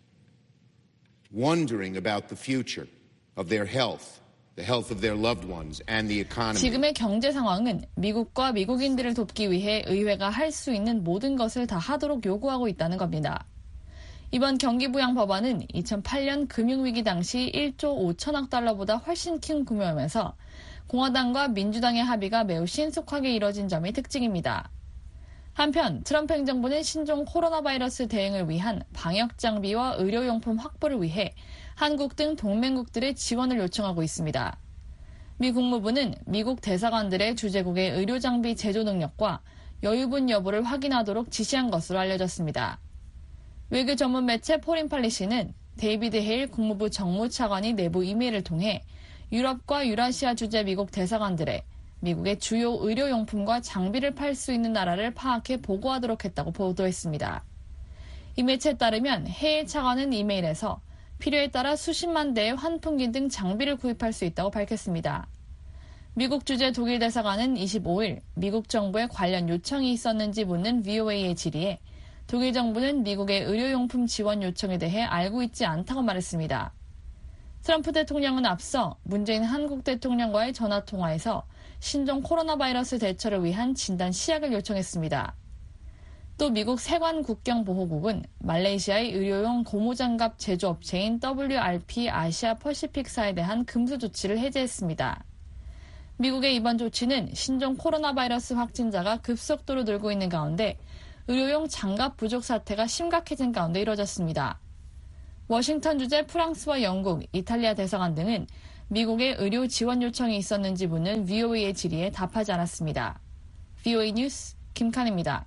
wondering about the future of their health. The health of their loved ones and the economy. 지금의 경제 상황은 미국과 미국인들을 돕기 위해 의회가 할 수 있는 모든 것을 다 하도록 요구하고 있다는 겁니다. 이번 경기부양 법안은 이천팔 년 금융위기 당시 일조 오천억 달러보다 훨씬 큰 규모이면서 공화당과 민주당의 합의가 매우 신속하게 이뤄진 점이 특징입니다. 한편 트럼프 행정부는 신종 코로나 바이러스 대응을 위한 방역 장비와 의료용품 확보를 위해 한국 등 동맹국들의 지원을 요청하고 있습니다. 미 국무부는 미국 대사관들의 주재국의 의료장비 제조 능력과 여유분 여부를 확인하도록 지시한 것으로 알려졌습니다. 외교 전문 매체 포린팔리시는 데이비드 헤일 국무부 정무차관이 내부 이메일을 통해 유럽과 유라시아 주재 미국 대사관들의 미국의 주요 의료용품과 장비를 팔 수 있는 나라를 파악해 보고하도록 했다고 보도했습니다. 이 매체에 따르면 해외 차관은 이메일에서 필요에 따라 수십만 대의 환풍기 등 장비를 구입할 수 있다고 밝혔습니다. 미국 주재 독일 대사관은 이십오일 미국 정부에 관련 요청이 있었는지 묻는 브이오에이의 질의에 독일 정부는 미국의 의료용품 지원 요청에 대해 알고 있지 않다고 말했습니다. 트럼프 대통령은 앞서 문재인 한국 대통령과의 전화통화에서 신종 코로나 바이러스 대처를 위한 진단 시약을 요청했습니다. 또 미국 세관국경보호국은 말레이시아의 의료용 고무장갑 제조업체인 더블유알피 아시아 퍼시픽사에 대한 금수 조치를 해제했습니다. 미국의 이번 조치는 신종 코로나 바이러스 확진자가 급속도로 늘고 있는 가운데 의료용 장갑 부족 사태가 심각해진 가운데 이뤄졌습니다. 워싱턴 주재 프랑스와 영국, 이탈리아 대사관 등은 미국의 의료 지원 요청이 있었는지 묻는 브이오에이의 질의에 답하지 않았습니다. 브이오에이 뉴스 김칸입니다.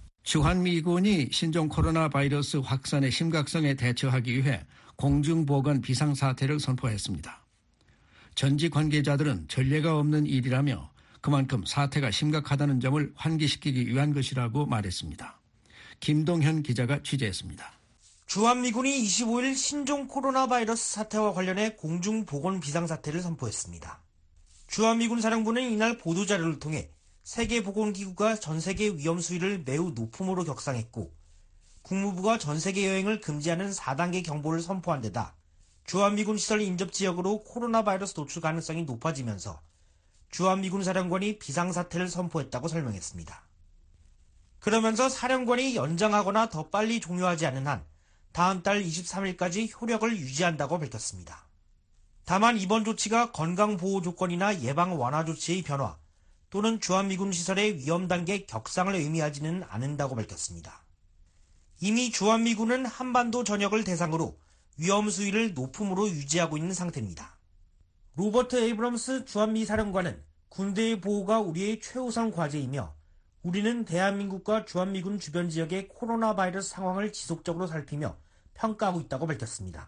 주한미군이 신종 코로나 바이러스 확산의 심각성에 대처하기 위해 공중보건 비상사태를 선포했습니다. 전직 관계자들은 전례가 없는 일이라며 그만큼 사태가 심각하다는 점을 환기시키기 위한 것이라고 말했습니다. 김동현 기자가 취재했습니다. 주한미군이 이십오일 신종 코로나 바이러스 사태와 관련해 공중보건 비상사태를 선포했습니다. 주한미군 사령부는 이날 보도자료를 통해 세계보건기구가 전세계 위험 수위를 매우 높음으로 격상했고 국무부가 전세계 여행을 금지하는 사 단계 경보를 선포한 데다 주한미군 시설 인접지역으로 코로나 바이러스 노출 가능성이 높아지면서 주한미군 사령관이 비상사태를 선포했다고 설명했습니다. 그러면서 사령관이 연장하거나 더 빨리 종료하지 않는 한 다음 달 이십삼일까지 효력을 유지한다고 밝혔습니다. 다만 이번 조치가 건강보호 조건이나 예방 완화 조치의 변화 또는 주한미군 시설의 위험 단계 격상을 의미하지는 않는다고 밝혔습니다. 이미 주한미군은 한반도 전역을 대상으로 위험 수위를 높음으로 유지하고 있는 상태입니다. 로버트 에이브럼스 주한미 사령관은 군대의 보호가 우리의 최우선 과제이며 우리는 대한민국과 주한미군 주변 지역의 코로나 바이러스 상황을 지속적으로 살피며 평가하고 있다고 밝혔습니다.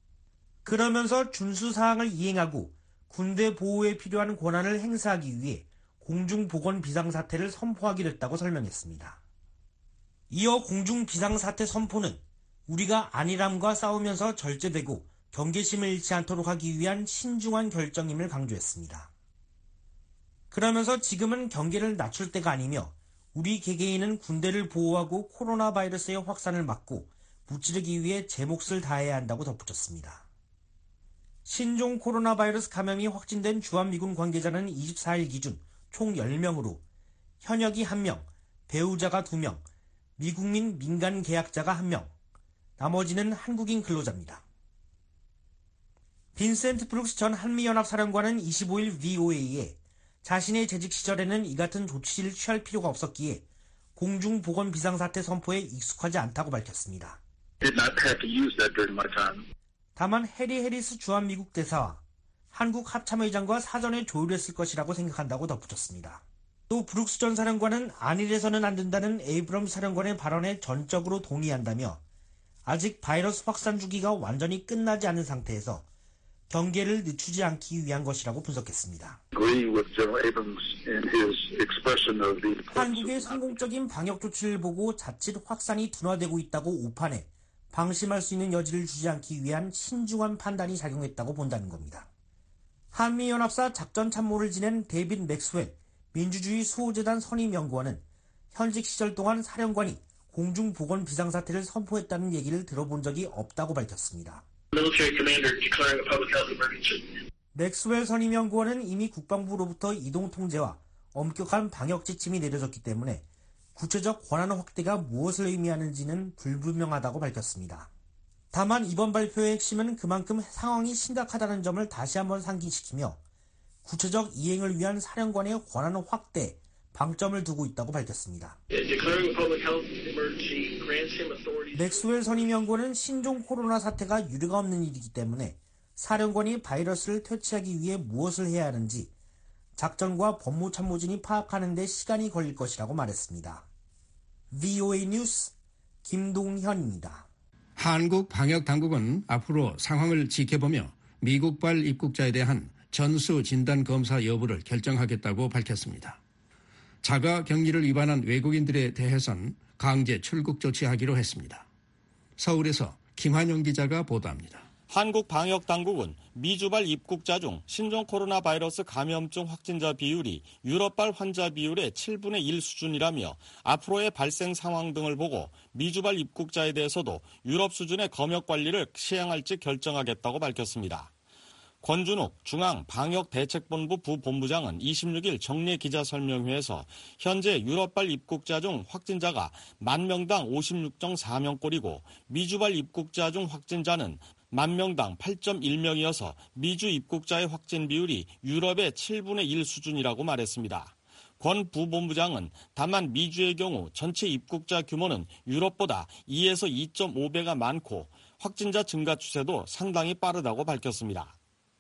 그러면서 준수사항을 이행하고 군대 보호에 필요한 권한을 행사하기 위해 공중보건 비상사태를 선포하게 됐다고 설명했습니다. 이어 공중비상사태 선포는 우리가 안일함과 싸우면서 절제되고 경계심을 잃지 않도록 하기 위한 신중한 결정임을 강조했습니다. 그러면서 지금은 경계를 낮출 때가 아니며 우리 개개인은 군대를 보호하고 코로나 바이러스의 확산을 막고 무찌르기 위해 제 몫을 다해야 한다고 덧붙였습니다. 신종 코로나 바이러스 감염이 확진된 주한미군 관계자는 이십사일 기준 총 열 명으로 현역이 한 명, 배우자가 두 명, 미국민 민간 계약자가 한 명, 나머지는 한국인 근로자입니다. 빈센트 브룩스 전 한미연합 사령관은 이십오일 브이오에이에 자신의 재직 시절에는 이 같은 조치를 취할 필요가 없었기에 공중보건 비상사태 선포에 익숙하지 않다고 밝혔습니다. 다만 해리 해리스 주한미국 대사와 한국 합참의장과 사전에 조율했을 것이라고 생각한다고 덧붙였습니다. 또 브룩스 전 사령관은 안일해서는 안 된다는 에이브럼 사령관의 발언에 전적으로 동의한다며 아직 바이러스 확산 주기가 완전히 끝나지 않은 상태에서 경계를 늦추지 않기 위한 것이라고 분석했습니다. 한국의 성공적인 방역 조치를 보고 자칫 확산이 둔화되고 있다고 오판해 방심할 수 있는 여지를 주지 않기 위한 신중한 판단이 작용했다고 본다는 겁니다. 한미연합사 작전참모를 지낸 데이빗 맥스웰 민주주의 수호재단 선임연구원은 현직 시절 동안 사령관이 공중보건 비상사태를 선포했다는 얘기를 들어본 적이 없다고 밝혔습니다. 맥스웰 선임연구원은 이미 국방부로부터 이동통제와 엄격한 방역 지침이 내려졌기 때문에 구체적 권한 확대가 무엇을 의미하는지는 불분명하다고 밝혔습니다. 다만 이번 발표의 핵심은 그만큼 상황이 심각하다는 점을 다시 한번 상기시키며 구체적 이행을 위한 사령관의 권한 확대, 방점을 두고 있다고 밝혔습니다. 맥스웰 선임연구원은 신종 코로나 사태가 유례가 없는 일이기 때문에 사령관이 바이러스를 퇴치하기 위해 무엇을 해야 하는지 작전과 법무참모진이 파악하는 데 시간이 걸릴 것이라고 말했습니다. 브이오에이 뉴스 김동현입니다. 한국 방역당국은 앞으로 상황을 지켜보며 미국발 입국자에 대한 전수 진단 검사 여부를 결정하겠다고 밝혔습니다. 자가 격리를 위반한 외국인들에 대해선 강제 출국 조치하기로 했습니다. 서울에서 김환영 기자가 보도합니다. 한국 방역당국은 미주발 입국자 중 신종 코로나 바이러스 감염증 확진자 비율이 유럽발 환자 비율의 칠분의 일 수준이라며 앞으로의 발생 상황 등을 보고 미주발 입국자에 대해서도 유럽 수준의 검역 관리를 시행할지 결정하겠다고 밝혔습니다. 권준욱 중앙방역대책본부 부본부장은 이십육일 정례 기자설명회에서 현재 유럽발 입국자 중 확진자가 만 명당 오십육 점 사 명꼴이고 미주발 입국자 중 확진자는 만 명당 팔 점 일 명이어서 미주 입국자의 확진 비율이 유럽의 칠분의 일 수준이라고 말했습니다. 권 부본부장은 다만 미주의 경우 전체 입국자 규모는 유럽보다 이에서 이 점 오 배가 많고 확진자 증가 추세도 상당히 빠르다고 밝혔습니다.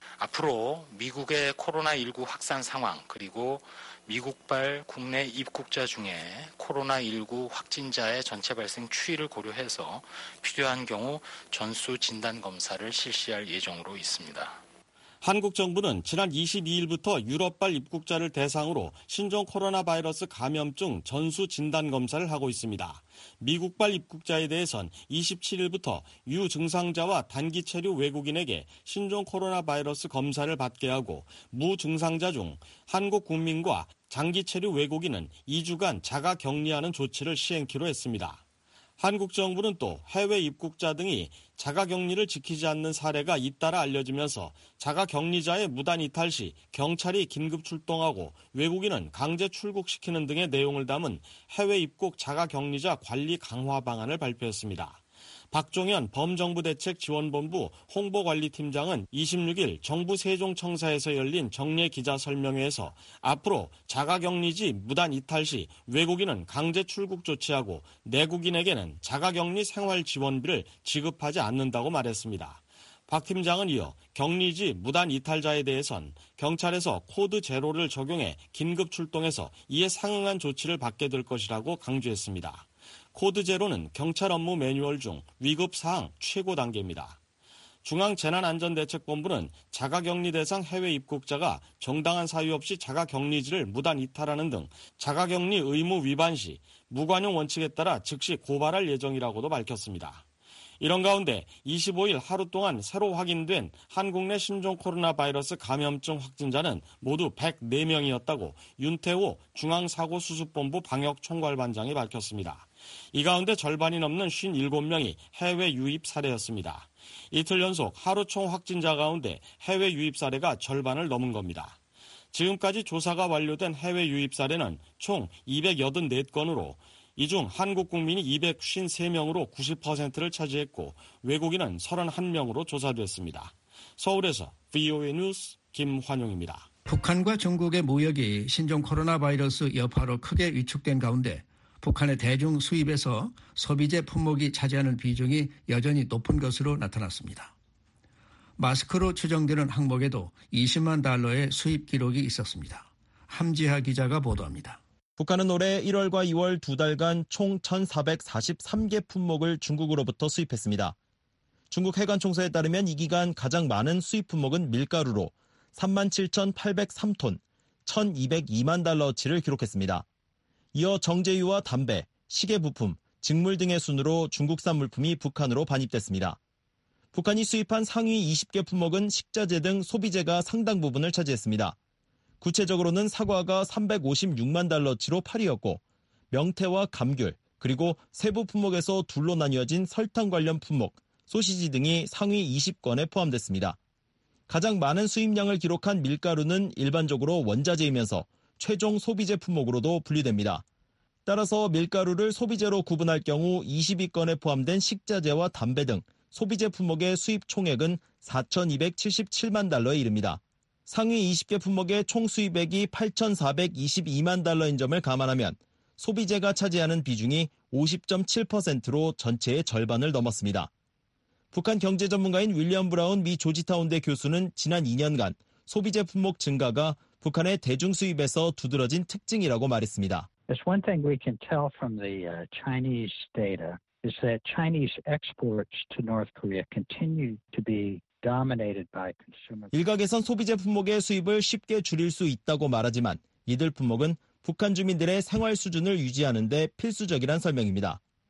앞으로 미국의 코로나십구 확산 상황 그리고 미국발 국내 입국자 중에 코로나십구 확진자의 전체 발생 추이를 고려해서 필요한 경우 전수 진단 검사를 실시할 예정으로 있습니다. 한국 정부는 지난 이십이일부터 유럽발 입국자를 대상으로 신종 코로나 바이러스 감염증 전수 진단 검사를 하고 있습니다. 미국발 입국자에 대해선 이십칠일부터 유증상자와 단기 체류 외국인에게 신종 코로나 바이러스 검사를 받게 하고 무증상자 중 한국 국민과 장기 체류 외국인은 이 주간 자가 격리하는 조치를 시행키로 했습니다. 한국 정부는 또 해외 입국자 등이 자가격리를 지키지 않는 사례가 잇따라 알려지면서 자가격리자의 무단 이탈 시 경찰이 긴급 출동하고 외국인은 강제 출국시키는 등의 내용을 담은 해외 입국 자가격리자 관리 강화 방안을 발표했습니다. 박종현 범정부대책지원본부 홍보관리팀장은 이십육일 정부 세종청사에서 열린 정례 기자설명회에서 앞으로 자가격리지 무단 이탈 시 외국인은 강제 출국 조치하고 내국인에게는 자가격리 생활지원비를 지급하지 않는다고 말했습니다. 박 팀장은 이어 격리지 무단 이탈자에 대해선 경찰에서 코드 제로를 적용해 긴급 출동해서 이에 상응한 조치를 받게 될 것이라고 강조했습니다. 코드 제로는 경찰 업무 매뉴얼 중 위급 사항 최고 단계입니다. 중앙재난안전대책본부는 자가격리 대상 해외 입국자가 정당한 사유 없이 자가격리지를 무단 이탈하는 등 자가격리 의무 위반 시 무관용 원칙에 따라 즉시 고발할 예정이라고도 밝혔습니다. 이런 가운데 이십오일 하루 동안 새로 확인된 한국 내 신종 코로나 바이러스 감염증 확진자는 모두 백사 명이었다고 윤태호 중앙사고수습본부 방역총괄반장이 밝혔습니다. 이 가운데 절반이 넘는 오십칠 명이 해외 유입 사례였습니다. 이틀 연속 하루 총 확진자 가운데 해외 유입 사례가 절반을 넘은 겁니다. 지금까지 조사가 완료된 해외 유입 사례는 총 이백팔십사 건으로 이 중 한국 국민이 이백오십삼 명으로 구십 퍼센트를 차지했고 외국인은 삼십일 명으로 조사됐습니다. 서울에서 브이오에이 뉴스 김환용입니다. 북한과 중국의 무역이 신종 코로나 바이러스 여파로 크게 위축된 가운데 북한의 대중 수입에서 소비재 품목이 차지하는 비중이 여전히 높은 것으로 나타났습니다. 마스크로 추정되는 항목에도 이십만 달러의 수입 기록이 있었습니다. 함지하 기자가 보도합니다. 북한은 올해 일월과 이월 두 달간 총 천사백사십삼 개 품목을 중국으로부터 수입했습니다. 중국 해관총서에 따르면 이 기간 가장 많은 수입 품목은 밀가루로 삼만 칠천팔백삼 톤, 천이백이만 달러어치를 기록했습니다. 이어 정제유와 담배, 시계 부품, 직물 등의 순으로 중국산 물품이 북한으로 반입됐습니다. 북한이 수입한 상위 이십 개 품목은 식자재 등 소비재가 상당 부분을 차지했습니다. 구체적으로는 사과가 삼백오십육만 달러치로 팔 위였고 명태와 감귤, 그리고 세부 품목에서 둘로 나뉘어진 설탕 관련 품목, 소시지 등이 상위 이십 건에 포함됐습니다. 가장 많은 수입량을 기록한 밀가루는 일반적으로 원자재이면서 최종 소비재 품목으로도 분류됩니다. 따라서 밀가루를 소비재로 구분할 경우 이십이 건에 포함된 식자재와 담배 등 소비재 품목의 수입 총액은 사천이백칠십칠만 달러에 이릅니다. 상위 이십 개 품목의 총 수입액이 팔천사백이십이만 달러인 점을 감안하면 소비재가 차지하는 비중이 오십 점 칠 퍼센트로 전체의 절반을 넘었습니다. 북한 경제 전문가인 윌리엄 브라운 미 조지타운대 교수는 지난 이 년간 소비재 품목 증가가 북한의 대중 수입에서 두드러진 특징이라고 말했습니다. There's one thing we can tell from the uh, Chinese data is that Chinese exports to North Korea continue to be dominated by consumer. 일각에선 소비재 품목의 수입을 쉽게 줄일 수 있다고 말하지만 이들 품목은 북한 주민들의 생활 수준을 유지하는 데 필수적이란 설명입니다.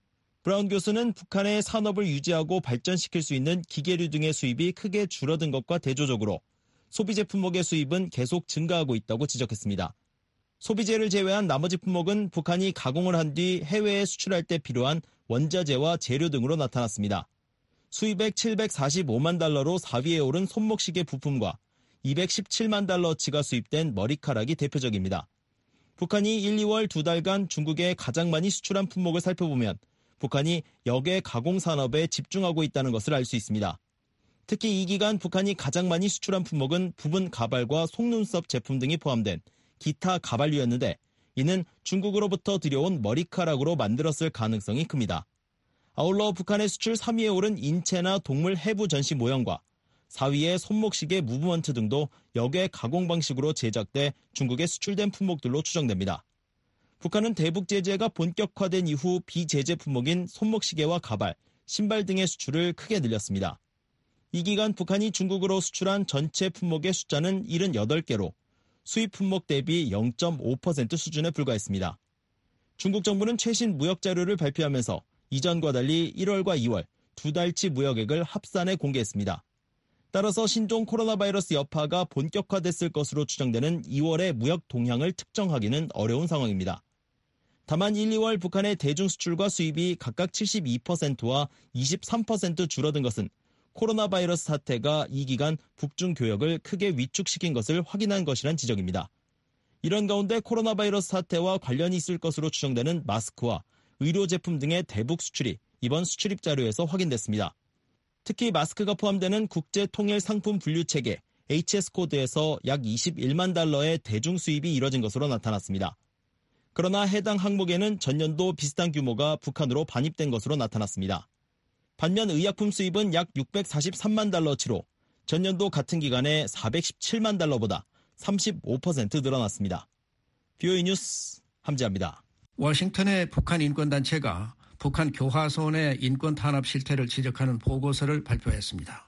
브라운 교수는 북한의 산업을 유지하고 발전시킬 수 있는 기계류 등의 수입이 크게 줄어든 것과 대조적으로 소비재 품목의 수입은 계속 증가하고 있다고 지적했습니다. 소비재를 제외한 나머지 품목은 북한이 가공을 한 뒤 해외에 수출할 때 필요한 원자재와 재료 등으로 나타났습니다. 수입액 칠백사십오만 달러로 사 위에 오른 손목시계 부품과 이백십칠만 달러어치가 수입된 머리카락이 대표적입니다. 북한이 일, 이월 두 달간 중국에 가장 많이 수출한 품목을 살펴보면 북한이 역의 가공 산업에 집중하고 있다는 것을 알 수 있습니다. 특히 이 기간 북한이 가장 많이 수출한 품목은 부분 가발과 속눈썹 제품 등이 포함된 기타 가발류였는데 이는 중국으로부터 들여온 머리카락으로 만들었을 가능성이 큽니다. 아울러 북한의 수출 삼 위에 오른 인체나 동물 해부 전시 모형과 사 위의 손목시계 무브먼트 등도 역의 가공 방식으로 제작돼 중국에 수출된 품목들로 추정됩니다. 북한은 대북 제재가 본격화된 이후 비제재 품목인 손목시계와 가발, 신발 등의 수출을 크게 늘렸습니다. 이 기간 북한이 중국으로 수출한 전체 품목의 숫자는 칠십팔 개로 수입 품목 대비 영 점 오 퍼센트 수준에 불과했습니다. 중국 정부는 최신 무역 자료를 발표하면서 이전과 달리 일월과 이월 두 달치 무역액을 합산해 공개했습니다. 따라서 신종 코로나 바이러스 여파가 본격화됐을 것으로 추정되는 이월의 무역 동향을 특정하기는 어려운 상황입니다. 다만 일, 이월 북한의 대중 수출과 수입이 각각 칠십이 퍼센트와 이십삼 퍼센트 줄어든 것은 코로나 바이러스 사태가 이 기간 북중 교역을 크게 위축시킨 것을 확인한 것이란 지적입니다. 이런 가운데 코로나 바이러스 사태와 관련이 있을 것으로 추정되는 마스크와 의료 제품 등의 대북 수출이 이번 수출입 자료에서 확인됐습니다. 특히 마스크가 포함되는 국제통일상품 분류체계 에이치에스 코드에서 약 이십일만 달러의 대중 수입이 이뤄진 것으로 나타났습니다. 그러나 해당 항목에는 전년도 비슷한 규모가 북한으로 반입된 것으로 나타났습니다. 반면 의약품 수입은 약 육백사십삼만 달러치로 전년도 같은 기간에 사백십칠만 달러보다 삼십오 퍼센트 늘어났습니다. 비오이 뉴스 함지아입니다. 워싱턴의 북한 인권단체가 북한 교화선의 인권 탄압 실태를 지적하는 보고서를 발표했습니다.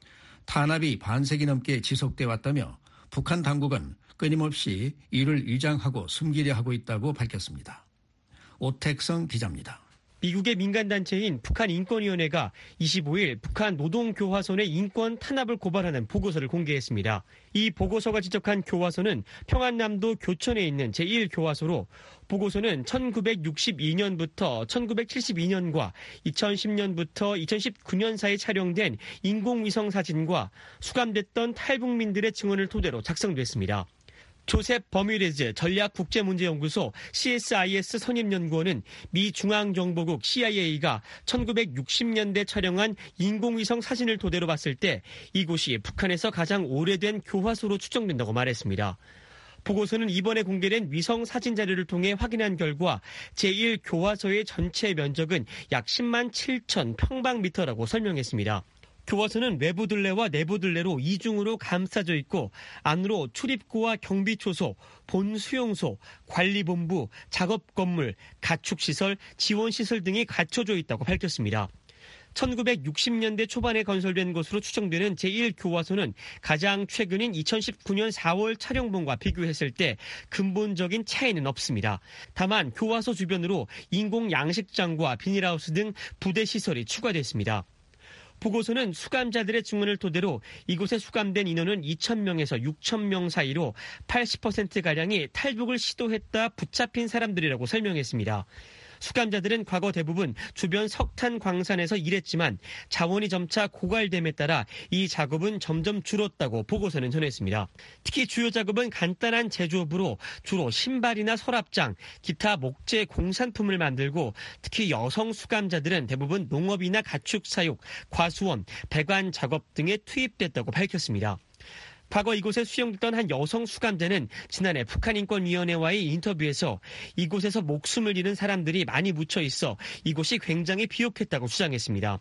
탄압이 반세기 넘게 지속돼 왔다며 북한 당국은 끊임없이 이를 위장하고 숨기려 하고 있다고 밝혔습니다. 오택성 기자입니다. 미국의 민간단체인 북한인권위원회가 이십오일 북한 노동교화선의 인권 탄압을 고발하는 보고서를 공개했습니다. 이 보고서가 지적한 교화소는 평안남도 교천에 있는 제일 교화소로 보고서는 천구백육십이년부터 천구백칠십이년과 이천십년부터 이천십구년 사이 촬영된 인공위성 사진과 수감됐던 탈북민들의 증언을 토대로 작성됐습니다. 조셉 버뮤레즈 전략국제문제연구소 씨에스아이에스 선임연구원은 미 중앙정보국 씨아이에이가 천구백육십년대 촬영한 인공위성 사진을 토대로 봤을 때 이곳이 북한에서 가장 오래된 교화소로 추정된다고 말했습니다. 보고서는 이번에 공개된 위성 사진 자료를 통해 확인한 결과 제일 교화소의 전체 면적은 약 십만 칠천 평방미터라고 설명했습니다. 교화소는 외부 들레와 내부 들레로 이중으로 감싸져 있고 안으로 출입구와 경비초소, 본수용소, 관리본부, 작업건물, 가축시설, 지원시설 등이 갖춰져 있다고 밝혔습니다. 천구백육십년대 초반에 건설된 것으로 추정되는 제일 교화소는 가장 최근인 이천십구년 사월 촬영본과 비교했을 때 근본적인 차이는 없습니다. 다만 교화소 주변으로 인공 양식장과 비닐하우스 등 부대 시설이 추가됐습니다. 보고서는 수감자들의 증언을 토대로 이곳에 수감된 인원은 이천 명에서 육천 명 사이로 팔십 퍼센트가량이 탈북을 시도했다 붙잡힌 사람들이라고 설명했습니다. 수감자들은 과거 대부분 주변 석탄 광산에서 일했지만 자원이 점차 고갈됨에 따라 이 작업은 점점 줄었다고 보고서는 전했습니다. 특히 주요 작업은 간단한 제조업으로 주로 신발이나 서랍장, 기타 목재 공산품을 만들고 특히 여성 수감자들은 대부분 농업이나 가축 사육, 과수원, 배관 작업 등에 투입됐다고 밝혔습니다. 과거 이곳에 수용됐던 한 여성 수감자는 지난해 북한인권위원회와의 인터뷰에서 이곳에서 목숨을 잃은 사람들이 많이 묻혀 있어 이곳이 굉장히 비옥했다고 주장했습니다.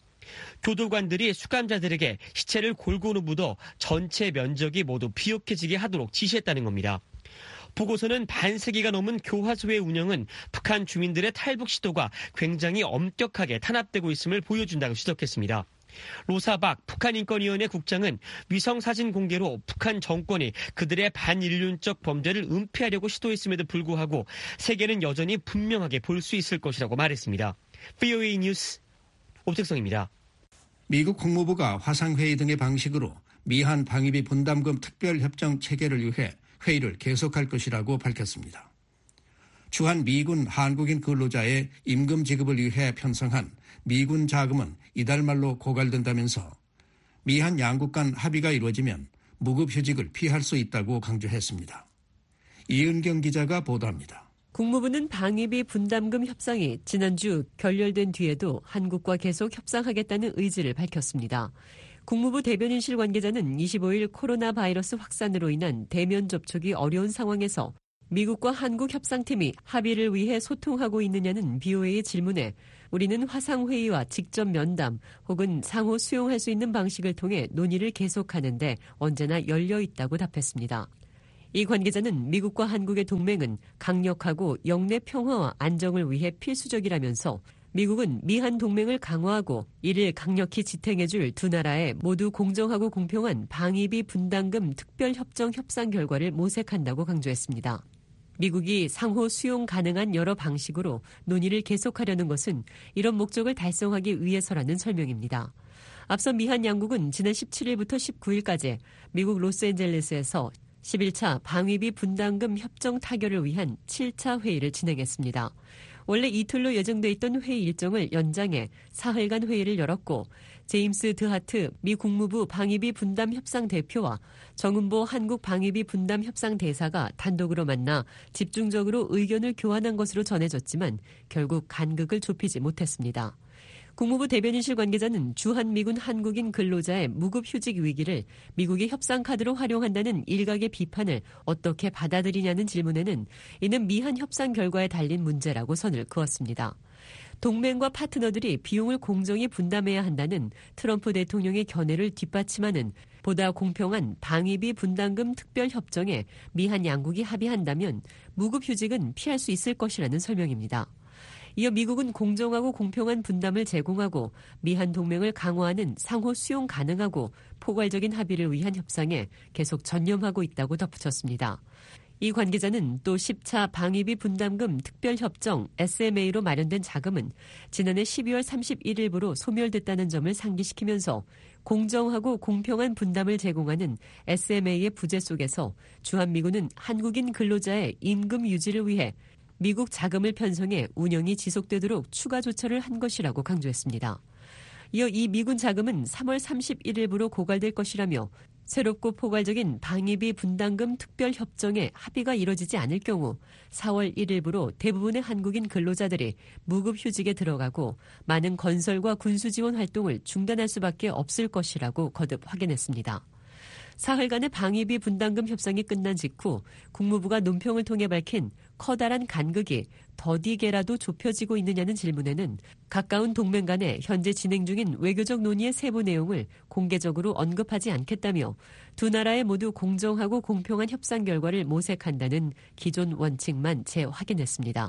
교도관들이 수감자들에게 시체를 골고루 묻어 전체 면적이 모두 비옥해지게 하도록 지시했다는 겁니다. 보고서는 반세기가 넘은 교화소의 운영은 북한 주민들의 탈북 시도가 굉장히 엄격하게 탄압되고 있음을 보여준다고 지적했습니다. 로사박 북한인권위원회 국장은 위성사진 공개로 북한 정권이 그들의 반인륜적 범죄를 은폐하려고 시도했음에도 불구하고 세계는 여전히 분명하게 볼 수 있을 것이라고 말했습니다. 브이오에이 뉴스 오택성입니다. 미국 국무부가 화상회의 등의 방식으로 미한 방위비 분담금 특별협정 체결을 위해 회의를 계속할 것이라고 밝혔습니다. 주한 미군 한국인 근로자의 임금 지급을 위해 편성한 미군 자금은 이달 말로 고갈된다면서 미한 양국 간 합의가 이루어지면 무급휴직을 피할 수 있다고 강조했습니다. 이은경 기자가 보도합니다. 국무부는 방위비 분담금 협상이 지난주 결렬된 뒤에도 한국과 계속 협상하겠다는 의지를 밝혔습니다. 국무부 대변인실 관계자는 이십오일 코로나 바이러스 확산으로 인한 대면 접촉이 어려운 상황에서 미국과 한국 협상팀이 합의를 위해 소통하고 있느냐는 비오에이의 질문에 우리는 화상회의와 직접 면담 혹은 상호 수용할 수 있는 방식을 통해 논의를 계속하는데 언제나 열려 있다고 답했습니다. 이 관계자는 미국과 한국의 동맹은 강력하고 영내 평화와 안정을 위해 필수적이라면서 미국은 미한 동맹을 강화하고 이를 강력히 지탱해줄 두 나라의 모두 공정하고 공평한 방위비 분담금 특별협정 협상 결과를 모색한다고 강조했습니다. 미국이 상호 수용 가능한 여러 방식으로 논의를 계속하려는 것은 이런 목적을 달성하기 위해서라는 설명입니다. 앞서 미한 양국은 지난 십칠일부터 십구일까지 미국 로스앤젤레스에서 십일 차 방위비 분담금 협정 타결을 위한 칠 차 회의를 진행했습니다. 원래 이틀로 예정돼 있던 회의 일정을 연장해 사흘간 회의를 열었고 제임스 드하트 미 국무부 방위비 분담 협상 대표와 정은보 한국 방위비 분담 협상 대사가 단독으로 만나 집중적으로 의견을 교환한 것으로 전해졌지만 결국 간극을 좁히지 못했습니다. 국무부 대변인실 관계자는 주한미군 한국인 근로자의 무급휴직 위기를 미국이 협상 카드로 활용한다는 일각의 비판을 어떻게 받아들이냐는 질문에는 이는 미한 협상 결과에 달린 문제라고 선을 그었습니다. 동맹과 파트너들이 비용을 공정히 분담해야 한다는 트럼프 대통령의 견해를 뒷받침하는 보다 공평한 방위비 분담금 특별협정에 미한 양국이 합의한다면 무급휴직은 피할 수 있을 것이라는 설명입니다. 이어 미국은 공정하고 공평한 분담을 제공하고 미한 동맹을 강화하는 상호 수용 가능하고 포괄적인 합의를 위한 협상에 계속 전념하고 있다고 덧붙였습니다. 이 관계자는 또 십 차 방위비 분담금 특별협정 에스엠에이로 마련된 자금은 지난해 십이월 삼십일일부로 소멸됐다는 점을 상기시키면서 공정하고 공평한 분담을 제공하는 에스엠에이의 부재 속에서 주한미군은 한국인 근로자의 임금 유지를 위해 미국 자금을 편성해 운영이 지속되도록 추가 조처를 한 것이라고 강조했습니다. 이어 이 미군 자금은 삼월 삼십일일부로 고갈될 것이라며 새롭고 포괄적인 방위비 분담금 특별협정에 합의가 이뤄지지 않을 경우 사월 일일부로 대부분의 한국인 근로자들이 무급휴직에 들어가고 많은 건설과 군수지원 활동을 중단할 수밖에 없을 것이라고 거듭 확인했습니다. 사흘간의 방위비 분담금 협상이 끝난 직후 국무부가 논평을 통해 밝힌 커다란 간극이 더디게라도 좁혀지고 있느냐는 질문에는 가까운 동맹 간에 현재 진행 중인 외교적 논의의 세부 내용을 공개적으로 언급하지 않겠다며 두 나라의 모두 공정하고 공평한 협상 결과를 모색한다는 기존 원칙만 재확인했습니다.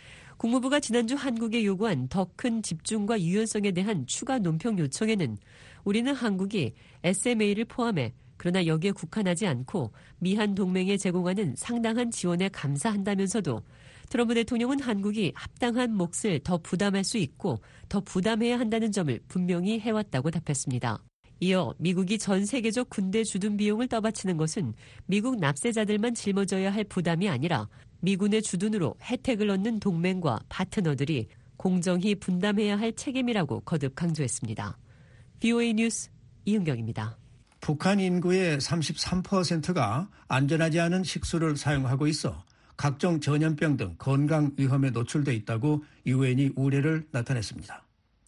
국무부가 지난주 한국에 요구한 더 큰 집중과 유연성에 대한 추가 논평 요청에는 우리는 한국이 에스엠에이를 포함해 그러나 여기에 국한하지 않고 미한 동맹에 제공하는 상당한 지원에 감사한다면서도 트럼프 대통령은 한국이 합당한 몫을 더 부담할 수 있고 더 부담해야 한다는 점을 분명히 해왔다고 답했습니다. 이어 미국이 전 세계적 군대 주둔 비용을 떠받치는 것은 미국 납세자들만 짊어져야 할 부담이 아니라 미군의 주둔으로 혜택을 얻는 동맹과 파트너들이 공정히 분담해야 할 책임이라고 거듭 강조했습니다. 브이오에이 뉴스 이은경입니다. 북한 인구의 삼십삼 퍼센트가 안전하지 않은 식수를 사용하고 있어 각종 전염병 등 건강 위험에 노출돼 있다고 유엔이 우려를 나타냈습니다.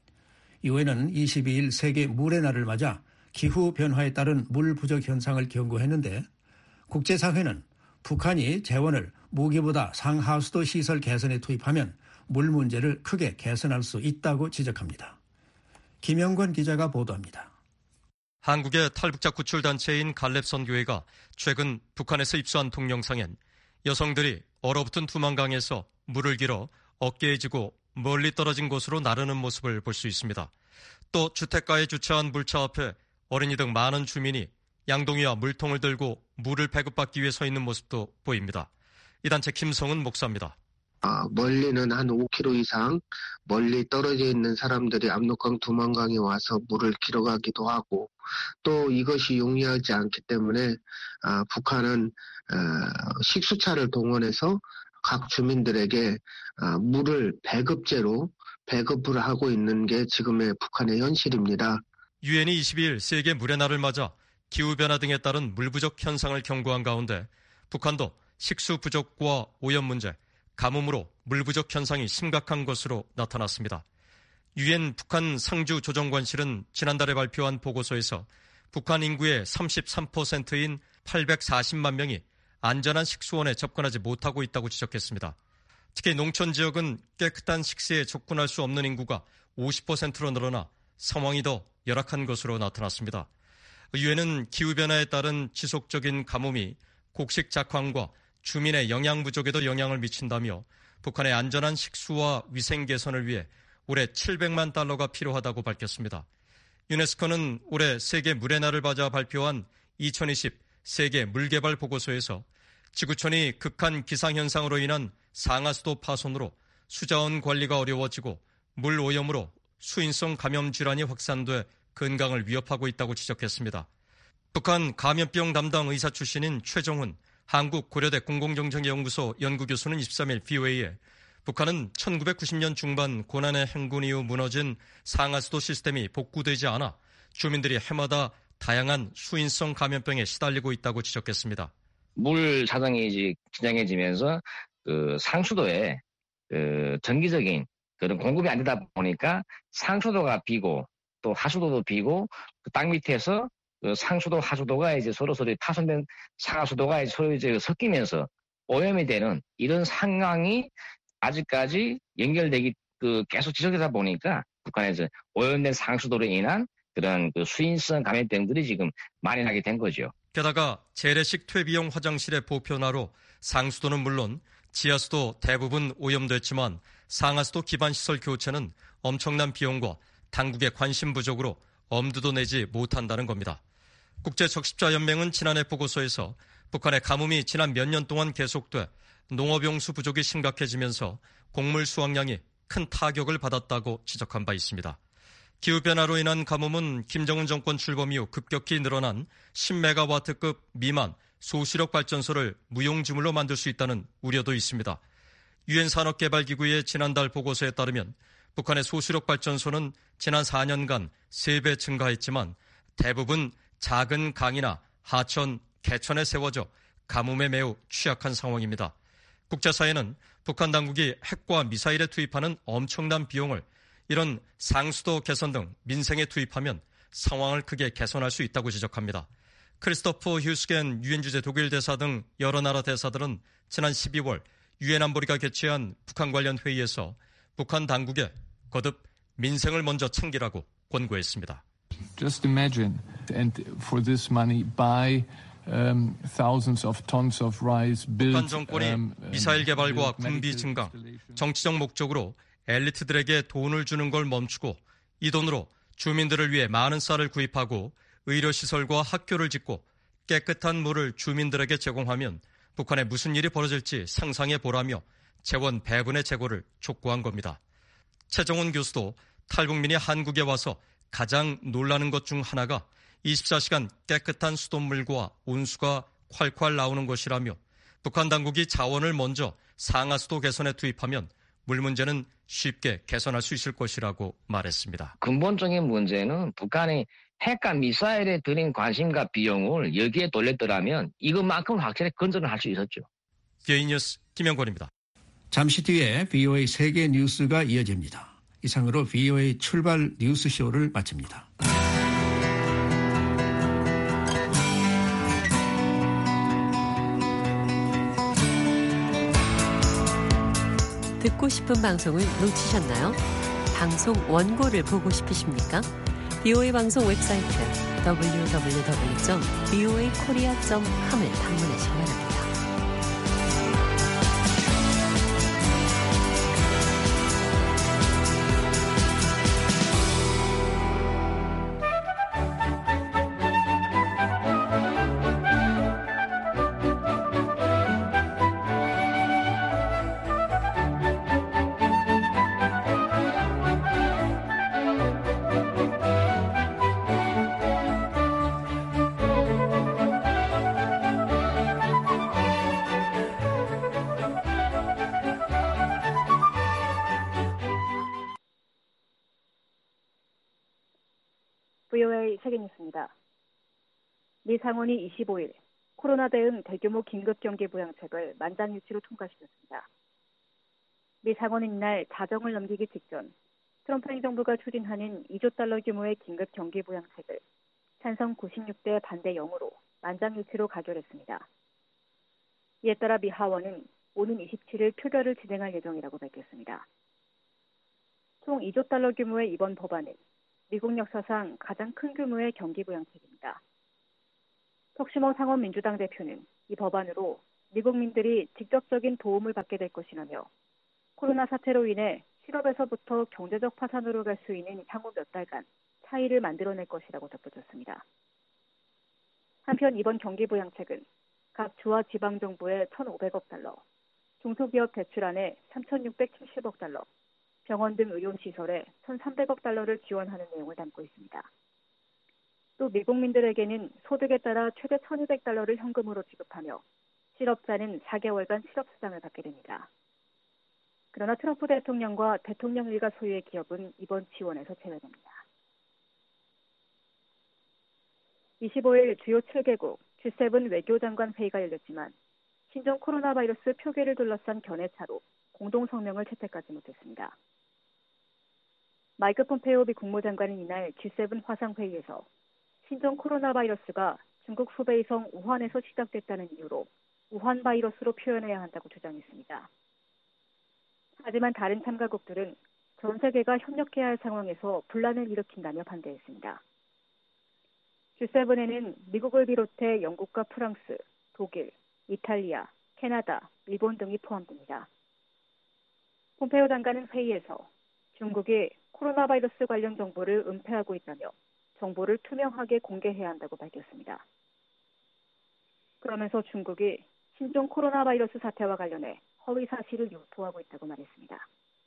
유엔은 이십이일 세계 물의 날을 맞아 기후 변화에 따른 물 부족 현상을 경고했는데 국제사회는 북한이 재원을 무기보다 상하수도 시설 개선에 투입하면 물 문제를 크게 개선할 수 있다고 지적합니다. 김영권 기자가 보도합니다. 한국의 탈북자 구출단체인 갈렙선교회가 최근 북한에서 입수한 동영상엔 여성들이 얼어붙은 두만강에서 물을 길어 어깨에 지고 멀리 떨어진 곳으로 나르는 모습을 볼 수 있습니다. 또 주택가에 주차한 물차 앞에 어린이 등 많은 주민이 양동이와 물통을 들고 물을 배급받기 위해 서 있는 모습도 보입니다. 이 단체 김성은 목사입니다. 어, 멀리는 한 오 킬로미터 이상 멀리 떨어져 있는 사람들이 압록강 두만강에 와서 물을 길어가기도 하고 또 이것이 용이하지 않기 때문에 어, 북한은 어, 식수차를 동원해서 각 주민들에게 어, 물을 배급제로 배급을 하고 있는 게 지금의 북한의 현실입니다. 유엔이 이십이일 세계 물의 날을 맞아 기후변화 등에 따른 물 부족 현상을 경고한 가운데 북한도 식수 부족과 오염 문제, 가뭄으로 물 부족 현상이 심각한 것으로 나타났습니다. 유엔 북한 상주 조정관실은 지난달에 발표한 보고서에서 북한 인구의 삼십삼 퍼센트인 팔백사십만 명이 안전한 식수원에 접근하지 못하고 있다고 지적했습니다. 특히 농촌 지역은 깨끗한 식수에 접근할 수 없는 인구가 오십 퍼센트로 늘어나 상황이 더 열악한 것으로 나타났습니다. 유엔은 기후변화에 따른 지속적인 가뭄이 곡식 작황과 주민의 영양 부족에도 영향을 미친다며 북한의 안전한 식수와 위생 개선을 위해 올해 칠백만 달러가 필요하다고 밝혔습니다. 유네스코는 올해 세계 물의 날을 맞아 발표한 이천이십 세계 물개발 보고서에서 지구촌이 극한 기상현상으로 인한 상하수도 파손으로 수자원 관리가 어려워지고 물 오염으로 수인성 감염 질환이 확산돼 건강을 위협하고 있다고 지적했습니다. 북한 감염병 담당 의사 출신인 최정훈 한국고려대 공공정책연구소 연구교수는 이십삼일 브이오에이에 북한은 천구백구십 년 중반 고난의 행군 이후 무너진 상하수도 시스템이 복구되지 않아 주민들이 해마다 다양한 수인성 감염병에 시달리고 있다고 지적했습니다. 물 사정이 이제 진정해지면서 그 상수도에 그 정기적인 그런 공급이 안 되다 보니까 상수도가 비고 또 하수도도 비고 그 땅 밑에서 그 상수도, 하수도가 이제 서로 서로 파손된 상하수도가 이제 서로 이제 섞이면서 오염이 되는 이런 상황이 아직까지 연결되기 그 계속 지속되다 보니까 북한에서 오염된 상수도로 인한 그런 그 수인성 감염병들이 지금 만연하게 된 거죠. 게다가 재래식 퇴비용 화장실의 보편화로 상수도는 물론 지하수도 대부분 오염됐지만 상하수도 기반시설 교체는 엄청난 비용과 당국의 관심 부족으로 엄두도 내지 못한다는 겁니다. 국제적십자연맹은 지난해 보고서에서 북한의 가뭄이 지난 몇 년 동안 계속돼 농업용수 부족이 심각해지면서 곡물 수확량이 큰 타격을 받았다고 지적한 바 있습니다. 기후변화로 인한 가뭄은 김정은 정권 출범 이후 급격히 늘어난 십 메가와트급 미만 소수력 발전소를 무용지물로 만들 수 있다는 우려도 있습니다. 유엔 산업개발기구의 지난달 보고서에 따르면 북한의 소수력 발전소는 지난 사 년간 세 배 증가했지만 대부분 작은 강이나 하천, 개천에 세워져 가뭄에 매우 취약한 상황입니다. 국제사회는 북한 당국이 핵과 미사일에 투입하는 엄청난 비용을 이런 상수도 개선 등 민생에 투입하면 상황을 크게 개선할 수 있다고 지적합니다. 크리스토퍼 휴스겐 유엔 주재 독일 대사 등 여러 나라 대사들은 지난 십이월 유엔 안보리가 개최한 북한 관련 회의에서 북한 당국에 거듭 민생을 먼저 챙기라고 권고했습니다. Just imagine, and for this money, buy um, thousands of tons of rice, build. 북한 정권이 um, 미사일 개발과 군비 증강, 정치적 목적으로 엘리트들에게 돈을 주는 걸 멈추고 이 돈으로 주민들을 위해 많은 쌀을 구입하고 의료시설과 학교를 짓고 깨끗한 물을 주민들에게 제공하면 북한에 무슨 일이 벌어질지 상상해 보라며 재원 배분의 재고를 촉구한 겁니다. 최정훈 교수도 탈북민이 한국에 와서 가장 놀라는 것 중 하나가 이십사 시간 깨끗한 수돗물과 온수가 콸콸 나오는 것이라며 북한 당국이 자원을 먼저 상하수도 개선에 투입하면 물 문제는 쉽게 개선할 수 있을 것이라고 말했습니다. 근본적인 문제는 북한이 핵과 미사일에 들인 관심과 비용을 여기에 돌렸더라면 이것만큼 확실히 건전을 할 수 있었죠. 비오에이 뉴스 김영권입니다. 잠시 뒤에 브이오에이 세계 뉴스가 이어집니다. 이상으로 브이오에이 출발 뉴스쇼를 마칩니다. 듣고 싶은 방송을 놓치셨나요? 방송 원고를 보고 싶으십니까? 브이오에이 방송 웹사이트 더블유 더블유 더블유 점 브이오에이 코리아 점 컴을 방문하시기 바랍니다. 브이오에이 세계뉴스입니다. 미 상원이 이십오일 코로나 대응 대규모 긴급 경기 부양책을 만장일치로 통과시켰습니다. 미 상원은 이날 자정을 넘기기 직전 트럼프 행정부가 추진하는 이조 달러 규모의 긴급 경기 부양책을 찬성 구십육 대 반대 영으로 만장일치로 가결했습니다. 이에 따라 미 하원은 오는 이십칠일 표결을 진행할 예정이라고 밝혔습니다. 총 이조 달러 규모의 이번 법안은 미국 역사상 가장 큰 규모의 경기 부양책입니다. 턱슈머 상원 민주당 대표는 이 법안으로 미국민들이 직접적인 도움을 받게 될 것이라며 코로나 사태로 인해 실업에서부터 경제적 파산으로 갈 수 있는 향후 몇 달간 차이를 만들어낼 것이라고 덧붙였습니다. 한편 이번 경기 부양책은 각 주와 지방정부의 천오백억 달러, 중소기업 대출안에 삼천육백칠십억 달러, 병원 등 의료시설에 천삼백억 달러를 지원하는 내용을 담고 있습니다. 또 미국민들에게는 소득에 따라 최대 천이백 달러를 현금으로 지급하며 실업자는 사 개월간 실업수당을 받게 됩니다. 그러나 트럼프 대통령과 대통령 일가 소유의 기업은 이번 지원에서 제외됩니다. 이십오일 주요 칠 개국 지 세븐 외교장관 회의가 열렸지만 신종 코로나 바이러스 표기를 둘러싼 견해차로 공동성명을 채택하지 못했습니다. 마이크 폼페이오 미 국무장관은 이날 지 세븐 화상회의에서 신종 코로나 바이러스가 중국 후베이성 우한에서 시작됐다는 이유로 우한 바이러스로 표현해야 한다고 주장했습니다. 하지만 다른 참가국들은 전 세계가 협력해야 할 상황에서 분란을 일으킨다며 반대했습니다. 지 세븐에는 미국을 비롯해 영국과 프랑스, 독일, 이탈리아, 캐나다, 일본 등이 포함됩니다. 폼페이오 장관은 회의에서 중국이 코로나 바이러스 관련 정보를 은폐하고 있다며 정보를 투명하게 공개해야 한다고 밝혔습니다. 그러면서 중국이 신종 코로나 바이러스 사태와 관련해 허위 사실을 유포하고 있다고 말했습니다.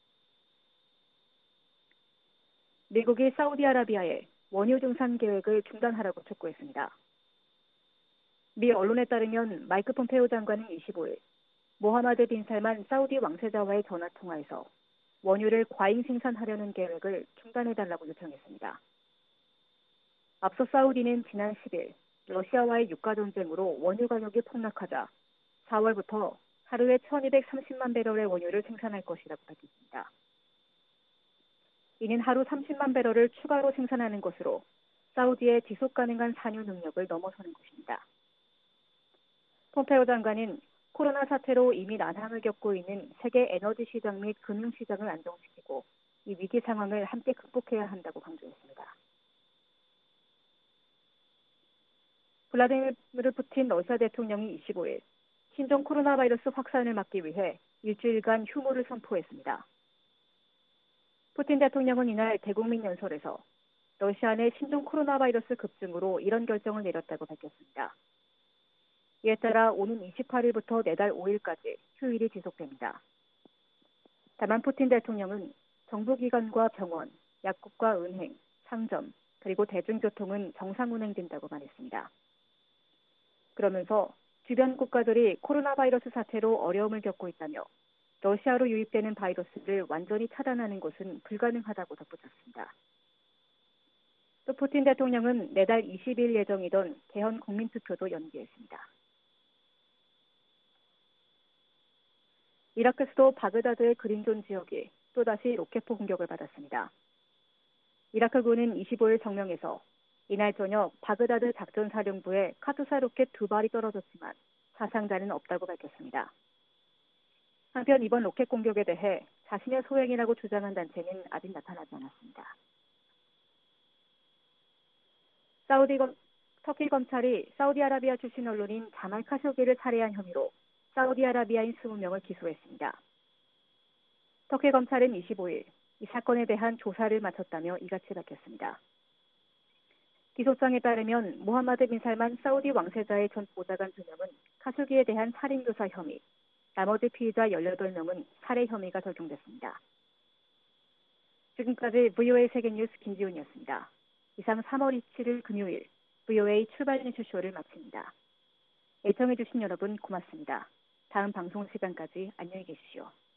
미국이 사우디아라비아에 원유 증산 계획을 중단하라고 촉구했습니다. 미 언론에 따르면 마이크 폼페이오 장관은 이십오일 모하마드 빈 살만 사우디 왕세자와의 전화통화에서 원유를 과잉 생산하려는 계획을 중단해달라고 요청했습니다. 앞서 사우디는 지난 십일 러시아와의 육가전쟁으로 원유 가격이 폭락하자 사월부터 하루에 천이백삼십만 배럴의 원유를 생산할 것이라고 밝혔습니다. 이는 하루 삼십만 배럴을 추가로 생산하는 것으로 사우디의 지속 가능한 산유 능력을 넘어서는 것입니다. 폼페이오 장관은 코로나 사태로 이미 난항을 겪고 있는 세계 에너지 시장 및 금융 시장을 안정시키고 이 위기 상황을 함께 극복해야 한다고 강조했습니다. 블라디미르 푸틴 러시아 대통령이 이십오일 신종 코로나 바이러스 확산을 막기 위해 일주일간 휴무를 선포했습니다. 푸틴 대통령은 이날 대국민 연설에서 러시아 내 신종 코로나 바이러스 급증으로 이런 결정을 내렸다고 밝혔습니다. 이에 따라 오는 이십팔일부터 내달 오일까지 휴일이 지속됩니다. 다만 푸틴 대통령은 정부기관과 병원, 약국과 은행, 상점, 그리고 대중교통은 정상 운행된다고 말했습니다. 그러면서 주변 국가들이 코로나 바이러스 사태로 어려움을 겪고 있다며 러시아로 유입되는 바이러스를 완전히 차단하는 것은 불가능하다고 덧붙였습니다. 또 푸틴 대통령은 내달 이십일 예정이던 개헌 국민투표도 연기했습니다. 이라크 수도 바그다드의 그린존 지역이 또다시 로켓포 공격을 받았습니다. 이라크군은 이십오일 성명에서 이날 저녁 바그다드 작전사령부에 카투사 로켓 두 발이 떨어졌지만 사상자는 없다고 밝혔습니다. 한편 이번 로켓 공격에 대해 자신의 소행이라고 주장한 단체는 아직 나타나지 않았습니다. 사우디 검, 터키 검찰이 사우디아라비아 출신 언론인 자말 카쇼기를 살해한 혐의로 사우디아라비아인 이십 명을 기소했습니다. 터키 검찰은 이십오일 이 사건에 대한 조사를 마쳤다며 이같이 밝혔습니다. 기소장에 따르면 모하마드 빈 살만 사우디 왕세자의 전 보좌관 두 명은 카쇼기에 대한 살인교사 혐의, 나머지 피의자 열여덟 명은 살해 혐의가 적용됐습니다. 지금까지 브이오에이 세계뉴스 김지훈이었습니다. 이상 삼월 이십칠일 금요일 브이오에이 출발 뉴스쇼를 마칩니다. 애청해주신 여러분 고맙습니다. 다음 방송 시간까지 안녕히 계십시오.